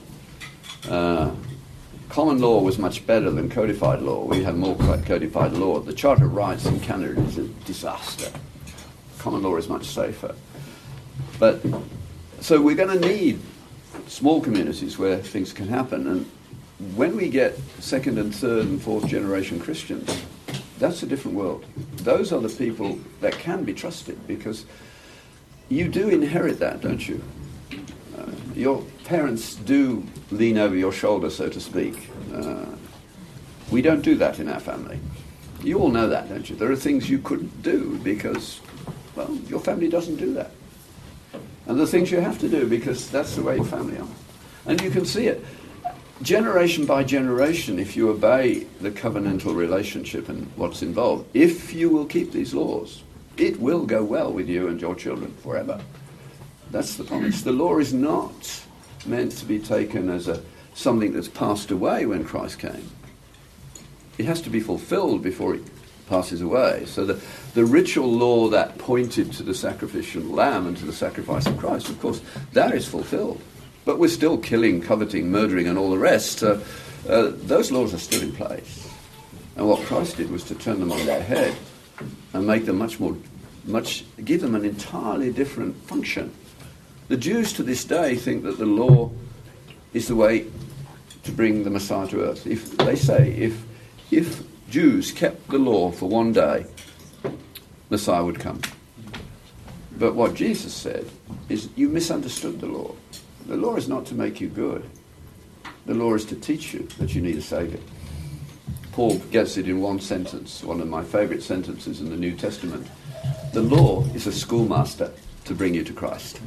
Common law was much better than codified law. We have more codified law. The Charter of Rights in Canada is a disaster. Common law is much safer. But so we're going to need small communities where things can happen, and when we get 2nd and 3rd and 4th generation Christians, that's a different world. Those are the people that can be trusted, because you do inherit that, don't you? Your parents do lean over your shoulder, so to speak. We don't do that in our family. You all know that, don't you? There are things you couldn't do because, well, your family doesn't do that. And the things you have to do because that's the way your family are. And you can see it. Generation by generation, if you obey the covenantal relationship and what's involved, if you will keep these laws, it will go well with you and your children forever. That's the promise. The law is not meant to be taken as something that's passed away when Christ came. It has to be fulfilled before it passes away. So the ritual law that pointed to the sacrificial lamb and to the sacrifice of Christ, of course, that is fulfilled. But we're still killing, coveting, murdering, and all the rest. Those laws are still in place. And what Christ did was to turn them on their head and make them give them an entirely different function. The Jews to this day think that the law is the way to bring the Messiah to earth. If Jews kept the law for one day, Messiah would come. But what Jesus said is, you misunderstood the law. The law is not to make you good. The law is to teach you that you need a Saviour. Paul gets it in one sentence, one of my favourite sentences in the New Testament. The law is a schoolmaster to bring you to Christ.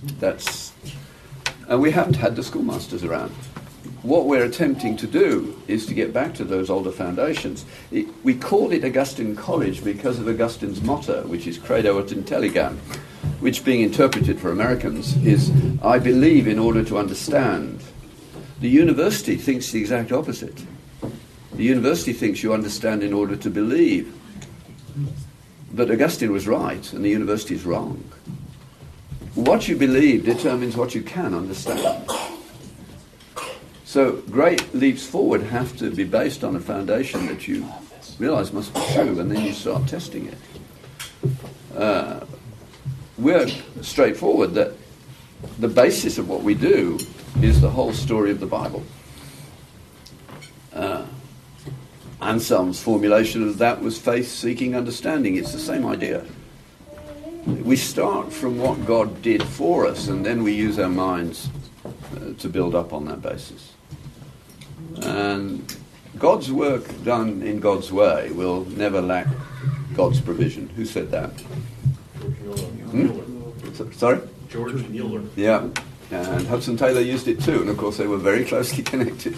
And we haven't had the schoolmasters around. What we're attempting to do is to get back to those older foundations. We call it Augustine College because of Augustine's motto, which is Credo ut intelligam, which, being interpreted for Americans, is I believe in order to understand. The university thinks the exact opposite. The university thinks you understand in order to believe. But Augustine was right, and the university is wrong. What you believe determines what you can understand. So great leaps forward have to be based on a foundation that you realise must be true, and then you start testing it. We're straightforward that the basis of what we do is the whole story of the Bible. Anselm's formulation of that was faith seeking understanding. It's the same idea. We start from what God did for us, and then we use our minds to build up on that basis. And God's work done in God's way will never lack God's provision. Who said that? Sorry? George Mueller. Yeah, and Hudson Taylor used it too, and of course they were very closely connected.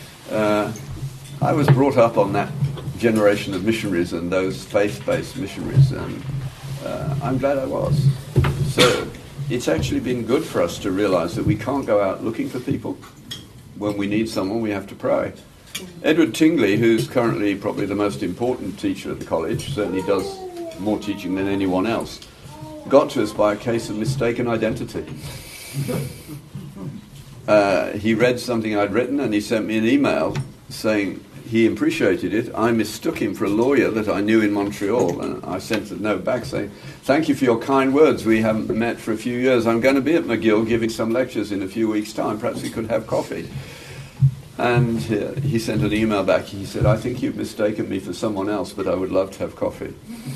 I was brought up on that generation of missionaries and those faith-based missionaries, and I'm glad I was. So it's actually been good for us to realise that we can't go out looking for people. When we need someone, we have to pray. Edward Tingley, who's currently probably the most important teacher at the college, certainly does more teaching than anyone else, got to us by a case of mistaken identity. He read something I'd written and he sent me an email saying he appreciated it. I mistook him for a lawyer that I knew in Montreal, and I sent a note back saying, thank you for your kind words. We haven't met for a few years. I'm going to be at McGill giving some lectures in a few weeks' time. Perhaps we could have coffee. And he sent an email back. He said, I think you've mistaken me for someone else, but I would love to have coffee.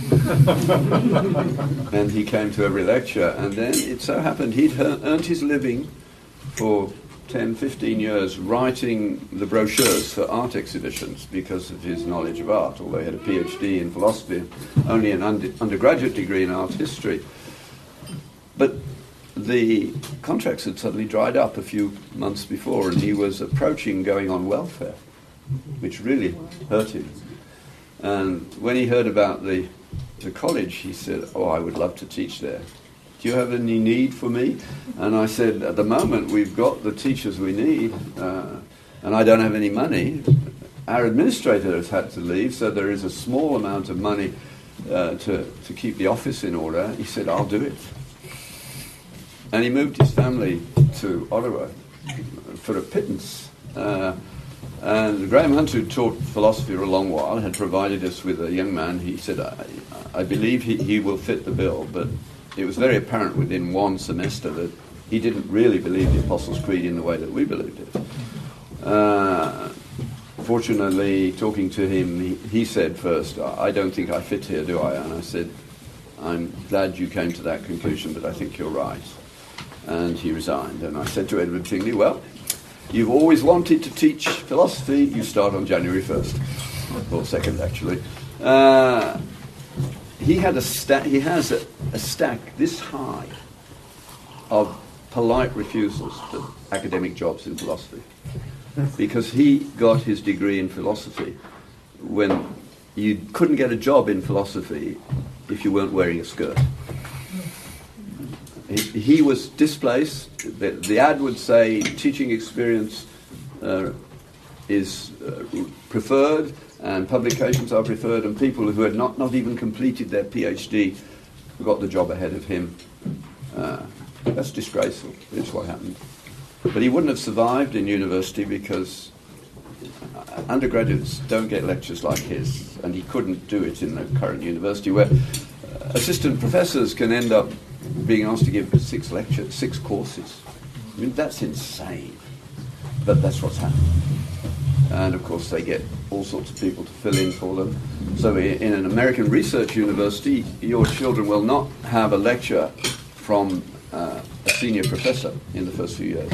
And he came to every lecture, and then it so happened he'd earned his living for 10, 15 years writing the brochures for art exhibitions because of his knowledge of art, although he had a PhD in philosophy, only an undergraduate degree in art history. But the contracts had suddenly dried up a few months before, and he was approaching going on welfare, which really hurt him. And when he heard about the college, he said, oh, I would love to teach there. Do you have any need for me? And I said, at the moment, we've got the teachers we need, and I don't have any money. Our administrator has had to leave, so there is a small amount of money to keep the office in order. He said, I'll do it. And he moved his family to Ottawa for a pittance. And Graham Hunt, who taught philosophy for a long while, had provided us with a young man. He said, I believe he will fit the bill, but it was very apparent within one semester that he didn't really believe the Apostles' Creed in the way that we believed it. Fortunately, talking to him, he said first, I don't think I fit here, do I? And I said, I'm glad you came to that conclusion, but I think you're right. And he resigned. And I said to Edward Tingley, well, you've always wanted to teach philosophy. You start on January 1st, or 2nd, actually. He has a stack this high of polite refusals to academic jobs in philosophy, because he got his degree in philosophy when you couldn't get a job in philosophy if you weren't wearing a skirt. he was displaced. The ad would say teaching experience is preferred and publications are preferred, and people who had not even completed their PhD got the job ahead of him. That's disgraceful. It's what happened. But he wouldn't have survived in university because undergraduates don't get lectures like his, and he couldn't do it in the current university where assistant professors can end up being asked to give 6 lectures, 6 courses. I mean, that's insane. But that's what's happened. And of course they get all sorts of people to fill in for them. So in an American research university, your children will not have a lecture from a senior professor in the first few years.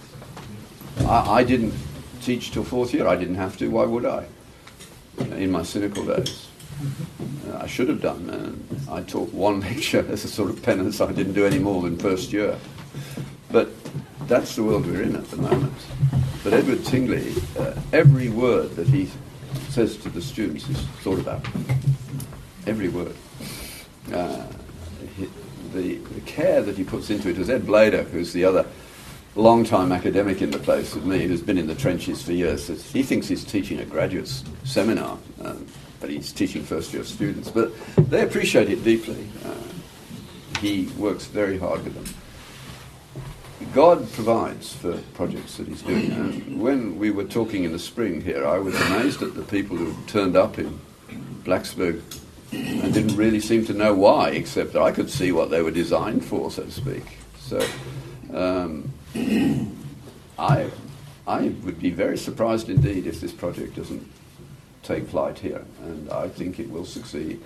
I didn't teach till 4th year. I didn't have to. Why would I? In my cynical days. I should have done. And I taught 1 lecture as a sort of penance. I didn't do any more than first year. But that's the world we're in at the moment. But Edward Tingley, every word that he says to the students is thought about. Every word. The care that he puts into it, as Ed Blader, who's the other long-time academic in the place with me, who's been in the trenches for years, he thinks he's teaching a graduate seminar, but he's teaching first-year students. But they appreciate it deeply. He works very hard with them. God provides for projects that he's doing. And when we were talking in the spring here, I was amazed at the people who turned up in Blacksburg and didn't really seem to know why, except that I could see what they were designed for, so to speak. So I would be very surprised indeed if this project doesn't take flight here, and I think it will succeed.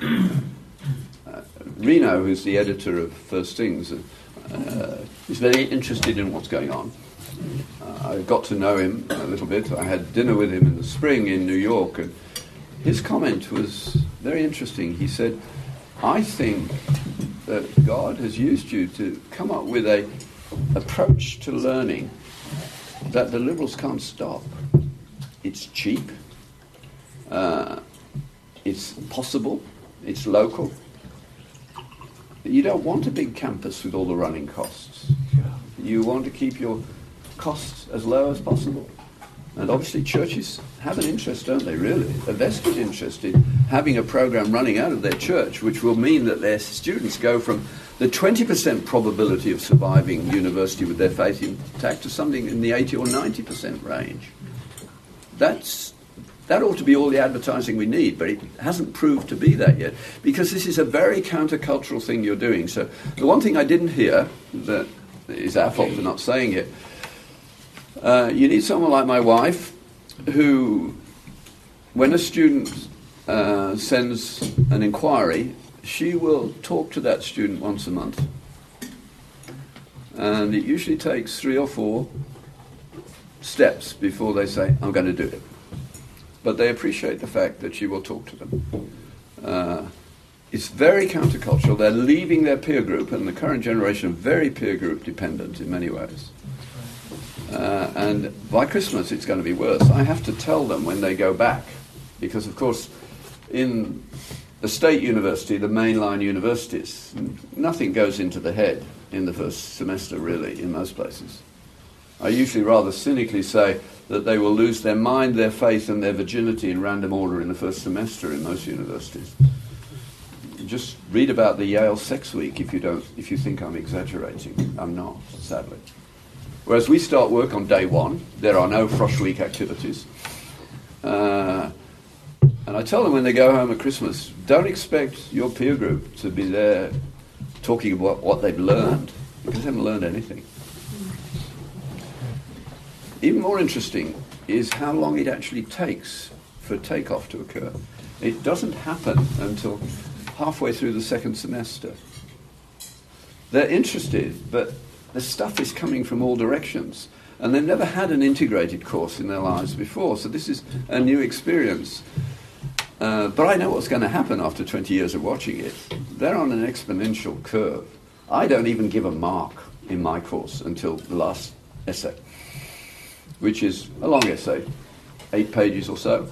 Reno, who's the editor of First Things, is very interested in what's going on. I got to know him a little bit. I had dinner with him in the spring in New York, and his comment was very interesting. He said, I think that God has used you to come up with a approach to learning that the liberals can't stop. It's cheap, it's possible, it's local. You don't want a big campus with all the running costs. You want to keep your costs as low as possible. And obviously churches have an interest, don't they, really? A vested interest in having a program running out of their church, which will mean that their students go from the 20% probability of surviving university with their faith intact to something in the 80 or 90% range. That ought to be all the advertising we need, but it hasn't proved to be that yet, because this is a very countercultural thing you're doing. So the one thing I didn't hear, that is our fault for not saying it, you need someone like my wife who, when a student sends an inquiry, she will talk to that student once a month. And it usually takes 3 or 4 steps before they say, I'm going to do it. But they appreciate the fact that she will talk to them. It's very countercultural. They're leaving their peer group, and the current generation are very peer group dependent in many ways. And by Christmas it's going to be worse. I have to tell them when they go back, because of course in the state university, the mainline universities, nothing goes into the head in the first semester really in most places. I usually rather cynically say that they will lose their mind, their faith and their virginity in random order in the first semester in most universities. Just read about the Yale Sex Week if you think I'm exaggerating. I'm not, sadly. Whereas we start work on day 1, there are no Frosh Week activities. And I tell them when they go home at Christmas, don't expect your peer group to be there talking about what they've learned, because they haven't learned anything. Even more interesting is how long it actually takes for takeoff to occur. It doesn't happen until halfway through the second semester. They're interested, but the stuff is coming from all directions. And they've never had an integrated course in their lives before, so this is a new experience. But I know what's going to happen after 20 years of watching it. They're on an exponential curve. I don't even give a mark in my course until the last essay, which is a long essay, 8 pages or so,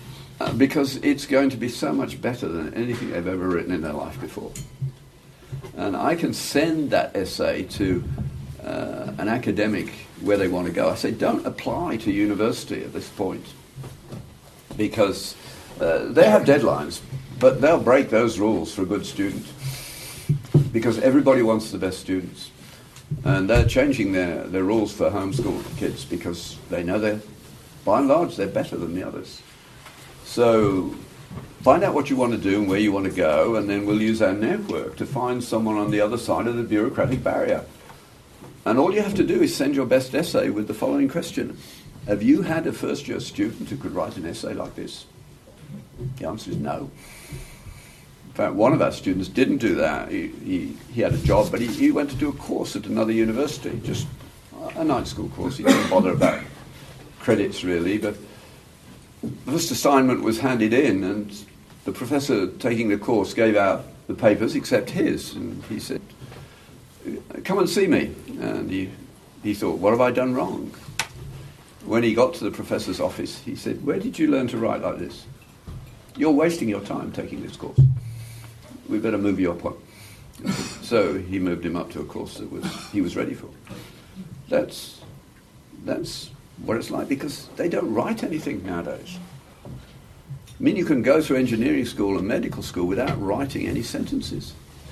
because it's going to be so much better than anything they've ever written in their life before. And I can send that essay to an academic where they want to go. I say, don't apply to university at this point, because they have deadlines, but they'll break those rules for a good student, because everybody wants the best students. And they're changing their rules for homeschool kids because they know by and large, they're better than the others. So find out what you want to do and where you want to go, and then we'll use our network to find someone on the other side of the bureaucratic barrier. And all you have to do is send your best essay with the following question. Have you had a first-year student who could write an essay like this? The answer is no. In fact, one of our students didn't do that. He had a job, but he went to do a course at another university, just a night school course. He didn't bother about credits, really, but the first assignment was handed in, and the professor taking the course gave out the papers except his, and he said, come and see me. And he thought, what have I done wrong? When he got to the professor's office, he said, where did you learn to write like this? You're wasting your time taking this course. We better move you up one. So he moved him up to a course that he was ready for. That's what it's like, because they don't write anything nowadays. I mean, you can go through engineering school and medical school without writing any sentences.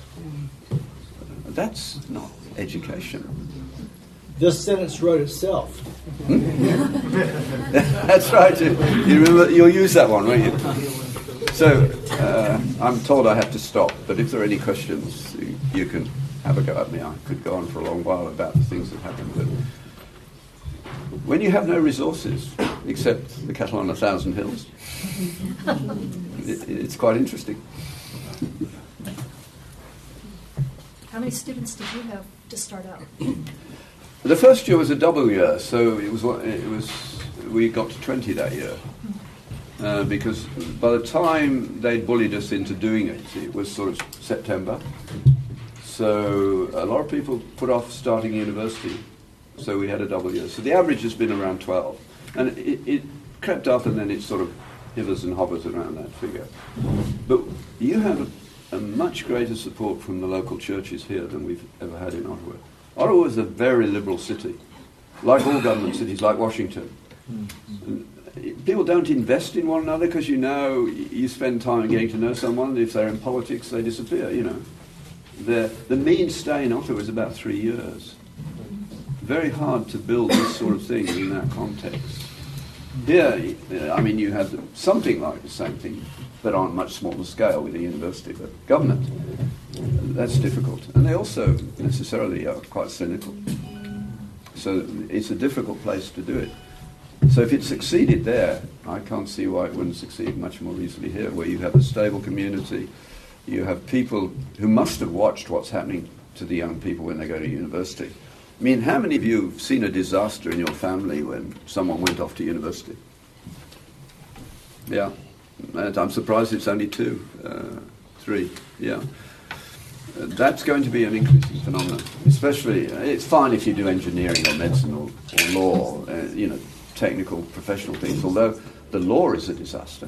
That's not education. This sentence wrote itself. That's right. You'll use that one, won't you? So I'm told I have to stop, but if there are any questions, you can have a go at me. I could go on for a long while about the things that happen. But when you have no resources, except the cattle on 1,000 hills, it's quite interesting. How many students did you have to start out? The first year was a double year, so we got to 20 that year. Because by the time they'd bullied us into doing it, it was sort of September. So a lot of people put off starting university, so we had a double year. So the average has been around 12. And it crept up, and then it sort of hivers and hovers around that figure. But you have a much greater support from the local churches here than we've ever had in Ottawa. Ottawa is a very liberal city, like all government cities, like Washington. And people don't invest in one another because you spend time getting to know someone. If they're in politics, they disappear, The mean stay in Ottawa is about 3 years. Very hard to build this sort of thing in that context. Here, you have something like the same thing, but on a much smaller scale with a university, but government, that's difficult. And they also necessarily are quite cynical. So it's a difficult place to do it. So if it succeeded there, I can't see why it wouldn't succeed much more easily here, where you have a stable community, you have people who must have watched what's happening to the young people when they go to university. I mean, how many of you have seen a disaster in your family when someone went off to university? Yeah. And I'm surprised it's only 2, 3, yeah. That's going to be an increasing phenomenon. Especially, it's fine if you do engineering or medicine or law, technical, professional things, although the law is a disaster.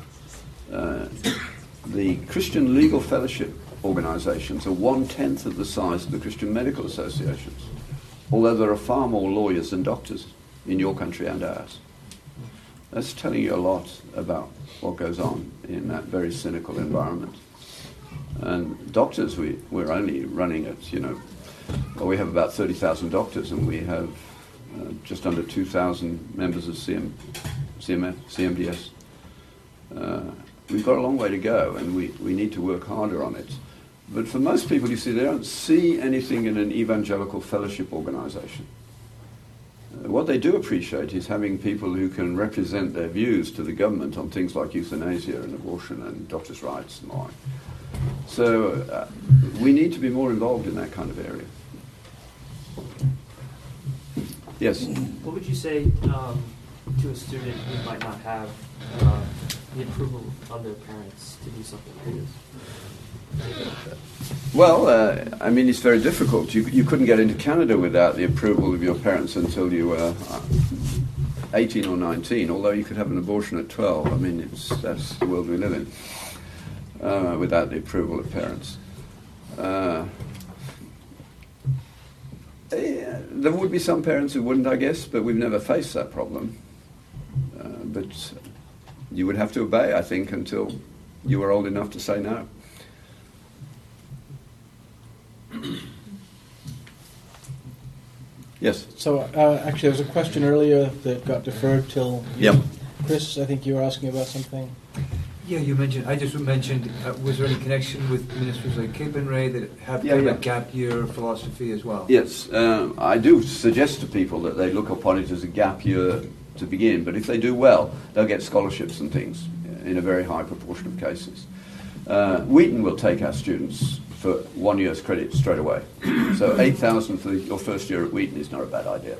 The Christian legal fellowship organisations are 1/10 of the size of the Christian medical associations, although there are far more lawyers than doctors in your country and ours. That's telling you a lot about what goes on in that very cynical environment. And doctors, we're only running at, we have about 30,000 doctors, and we have just under 2,000 members of CMDS. We've got a long way to go, and we need to work harder on it. But for most people, you see, they don't see anything in an evangelical fellowship organisation. What they do appreciate is having people who can represent their views to the government on things like euthanasia and abortion and doctors' rights and the like. So we need to be more involved in that kind of area. Yes? What would you say to a student who might not have the approval of their parents to do something like this? Well, it's very difficult. You couldn't get into Canada without the approval of your parents until you were 18 or 19, although you could have an abortion at 12. That's the world we live in, without the approval of parents. There would be some parents who wouldn't, I guess, but we've never faced that problem. But you would have to obey, I think, until you were old enough to say no. Yes. So actually, there was a question earlier that got deferred till. Yep. Chris, I think you were asking about something. Yeah, you mentioned. I just mentioned. Was there any connection with ministries like Cape and Ray that have kind of a gap year philosophy as well? Yes, I do suggest to people that they look upon it as a gap year to begin. But if they do well, they'll get scholarships and things in a very high proportion of cases. Wheaton will take our students for 1 year's credit straight away. So 8,000 for your first year at Wheaton is not a bad idea.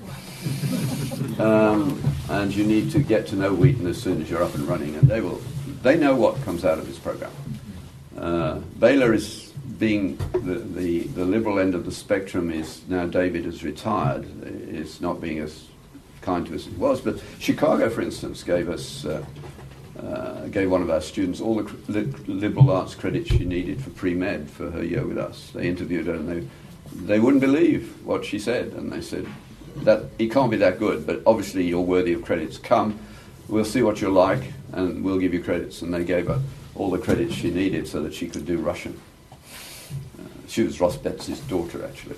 And you need to get to know Wheaton as soon as you're up and running, and they know what comes out of this program. Baylor is being the liberal end of the spectrum. Is now David is retired, is not being as kind to us as it was. But Chicago, for instance, gave one of our students all the liberal arts credits she needed for pre-med for her year with us. They interviewed her and they wouldn't believe what she said, and they said that it can't be that good, but obviously you're worthy of credits. Come, we'll see what you're like and we'll give you credits. And they gave her all the credits she needed so that she could do Russian. She was Ross Betts' daughter, actually.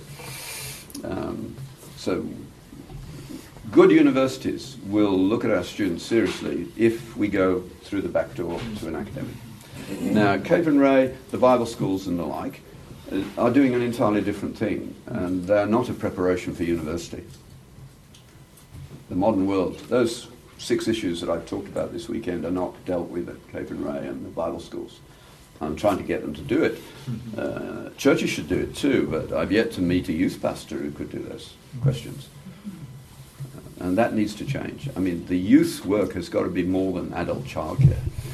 So good universities will look at our students seriously if we go through the back door to an academic. Now, Cape and Ray, the Bible schools and the like, are doing an entirely different thing, and they're not a preparation for university. The modern world, those 6 issues that I've talked about this weekend are not dealt with at Cape and Ray and the Bible schools. I'm trying to get them to do it. Churches should do it too, but I've yet to meet a youth pastor who could do those questions. And that needs to change. I mean, the youth work has got to be more than adult childcare.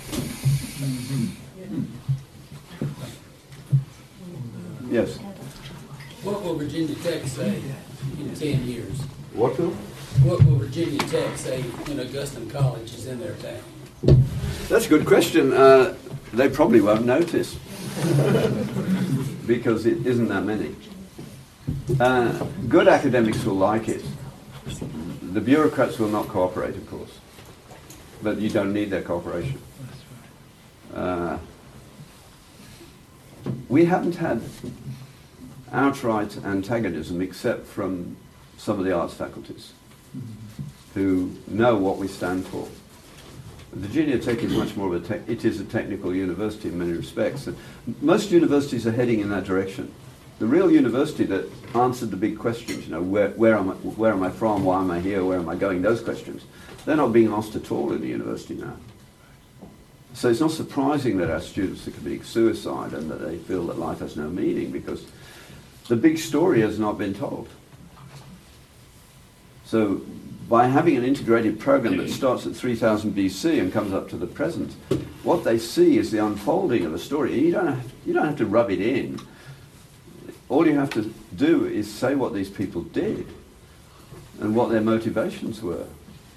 Yes. What will Virginia Tech say in 10 years? What will? What will Virginia Tech say when Augustine College is in their town? That's a good question. They probably won't notice because it isn't that many. Good academics will like it. The bureaucrats will not cooperate, of course, but you don't need their cooperation. We haven't had outright antagonism except from some of the arts faculties who know what we stand for. Virginia Tech is much more of it is a technical university in many respects. And most universities are heading in that direction. The real university that answered the big questions, where am I from, why am I here, where am I going, those questions, they're not being asked at all in the university now. So it's not surprising that our students are committing suicide and that they feel that life has no meaning, because the big story has not been told. So by having an integrated program that starts at 3000 BC and comes up to the present, what they see is the unfolding of a story. You don't have to rub it in. All you have to do is say what these people did and what their motivations were.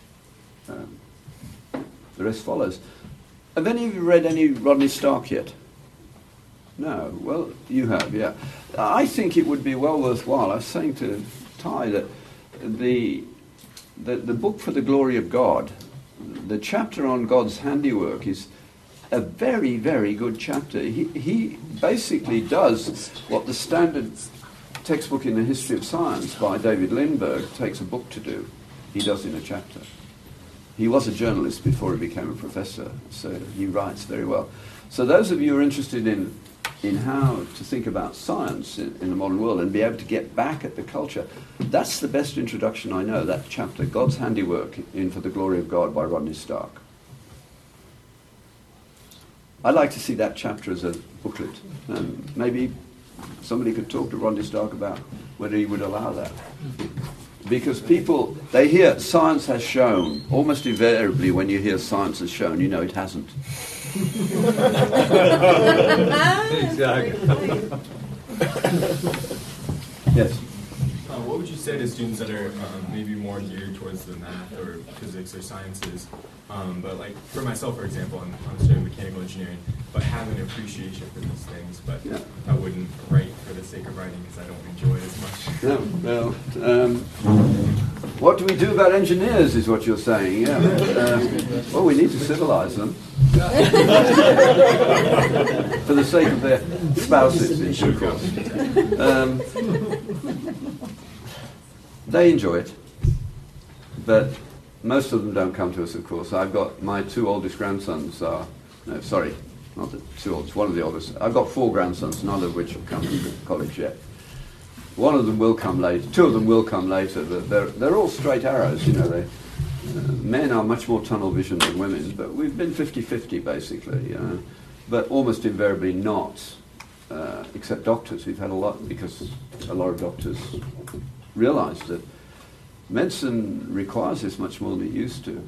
The rest follows. Have any of you read any Rodney Stark yet? No. Well, you have, yeah. I think it would be well worthwhile. I was saying to Ty that the book For the Glory of God, the chapter on God's handiwork, is a very, very good chapter. He basically does what the standard textbook in the history of science by David Lindbergh takes a book to do. He does in a chapter. He was a journalist before he became a professor, so he writes very well. So those of you who are interested in how to think about science in the modern world and be able to get back at the culture, that's the best introduction I know, that chapter, God's Handiwork in For the Glory of God by Rodney Stark. I'd like to see that chapter as a booklet. And maybe somebody could talk to Rodney Stark about whether he would allow that. Because people, they hear science has shown. Almost invariably when you hear science has shown, you know it hasn't. Exactly. Yes. What would you say to students that are maybe more geared towards the math or physics or sciences? But like for myself, for example, I'm studying mechanical engineering. but have an appreciation for these things, but Yeah. I wouldn't write for the sake of writing because I don't enjoy it as much. No, well, what do we do about engineers is what you're saying, yeah. Well, we need to civilize them. For the sake of their spouses, in due course. They enjoy it, but most of them don't come to us, of course. I've got my 2 oldest grandsons are, no, sorry, not the 2 oldest, one of the oldest. I've got 4 grandsons, none of which have come to college yet. One of them will come later, 2 of them will come later, but they're all straight arrows, you know. Men are much more tunnel vision than women, but we've been 50-50 basically, but almost invariably not, except doctors. We've had a lot, because a lot of doctors realize that medicine requires this much more than it used to.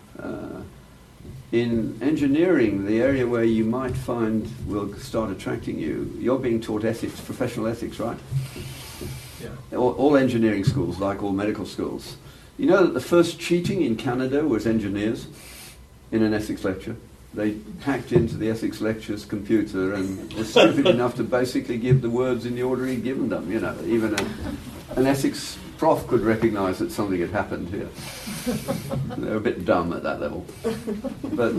In engineering, the area where you might find will start attracting you, you're being taught ethics, professional ethics, right? Yeah. All engineering schools, like all medical schools. You know that the first cheating in Canada was engineers in an ethics lecture. They hacked into the ethics lecture's computer and were stupid enough to basically give the words in the order he'd given them. You know, even an ethics prof could recognise that something had happened here. They were a bit dumb at that level. But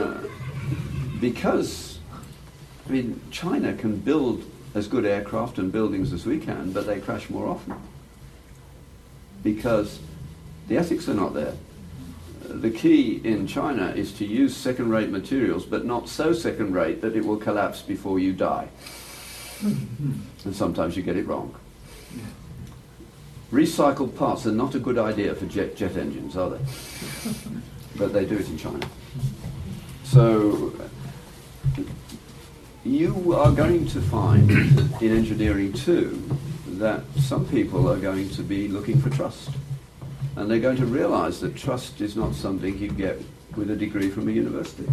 because, I mean, China can build as good aircraft and buildings as we can, but they crash more often. Because the ethics are not there. The key in China is to use second-rate materials, but not so second-rate that it will collapse before you die. And sometimes you get it wrong. Recycled parts are not a good idea for jet engines, are they? But they do it in China. So you are going to find in engineering too that some people are going to be looking for trust. And they're going to realize that trust is not something you get with a degree from a university.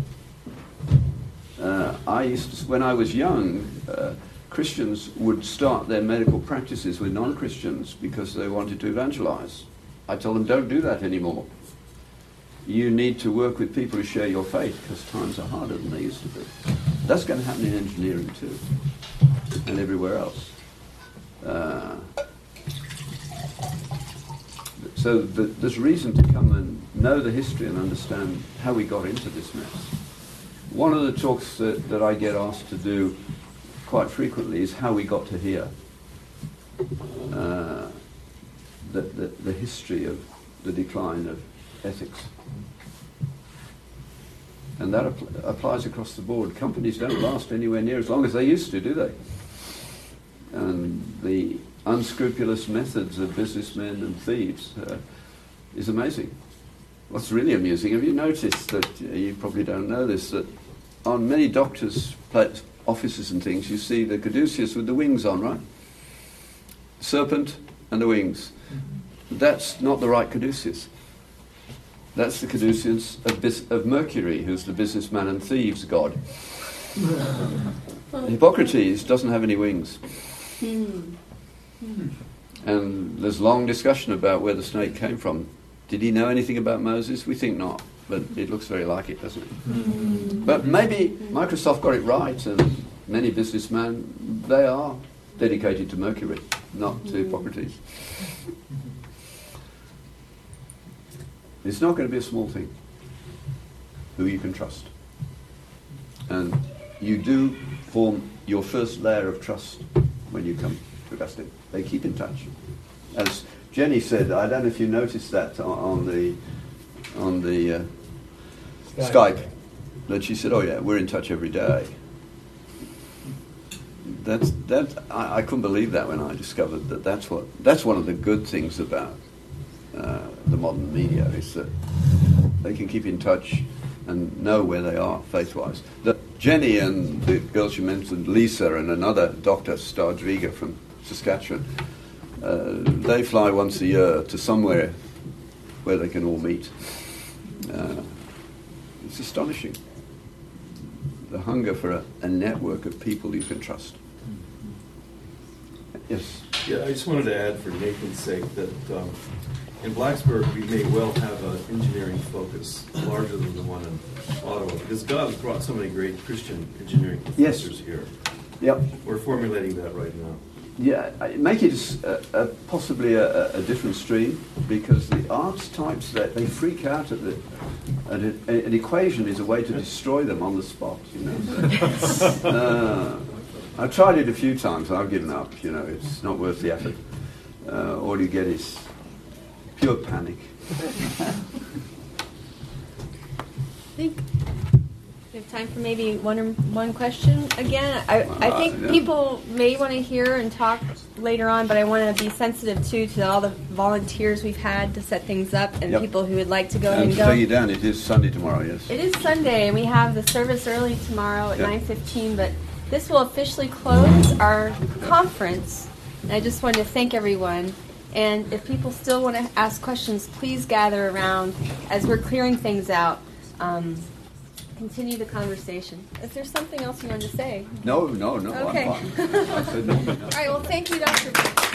When I was young, Christians would start their medical practices with non-Christians because they wanted to evangelize. I told them, don't do that anymore. You need to work with people who share your faith because times are harder than they used to be. That's going to happen in engineering too, and everywhere else. So there's reason to come and know the history and understand how we got into this mess. One of the talks that I get asked to do quite frequently is how we got to here. The history of the decline of ethics. And that applies across the board. Companies don't last anywhere near as long as they used to, do they? And the unscrupulous methods of businessmen and thieves is amazing. What's really amusing, have you noticed that, you probably don't know this, that on many doctors' offices and things, you see the caduceus with the wings on, right? Serpent and the wings. That's not the right caduceus. That's the caduceus of Mercury, who's the businessman and thieves god. Hippocrates doesn't have any wings. And there's long discussion about where the snake came from. Did he know anything about Moses? We think not, but it looks very like it, doesn't it? But maybe Microsoft got it right, and many businessmen, they are dedicated to Mercury, not to Hippocrates. It's not going to be a small thing, who you can trust. And you do form your first layer of trust when you come to Augustine. They keep in touch. As Jenny said, I don't know if you noticed that on the Skype, that she said, oh yeah, we're in touch every day. I couldn't believe that when I discovered that that's one of the good things about the modern media, is that they can keep in touch and know where they are faith-wise. Jenny and the girl she mentioned, Lisa, and another doctor, Stardriga from Saskatchewan, they fly once a year to somewhere where they can all meet. It's astonishing, the hunger for a network of people you can trust. Yes? Yeah, I just wanted to add for Nathan's sake that in Blacksburg we may well have an engineering focus larger than the one in Ottawa, because God has brought so many great Christian engineering professors here. Yep. We're formulating that right now. Yeah, make it possibly a different stream, because the arts types, they freak out at an equation is a way to destroy them on the spot, you know. I've tried it a few times and I've given up, you know, it's not worth the effort. All you get is pure panic. I think we have time for maybe one question again. I think yeah. people may want to hear and talk later on, but I want to be sensitive too to all the volunteers we've had to set things up and Yep. people who would like to go And and to go. take you down, it is Sunday tomorrow, yes. It is Sunday, and we have the service early tomorrow at Yeah. 9:15, but this will officially close our conference. And I just wanted to thank everyone. And if people still want to ask questions, please gather around as we're clearing things out. Continue the conversation. Is there something else you wanted to say? No, Okay. I'm fine. I said no. All right, well, thank you, Dr.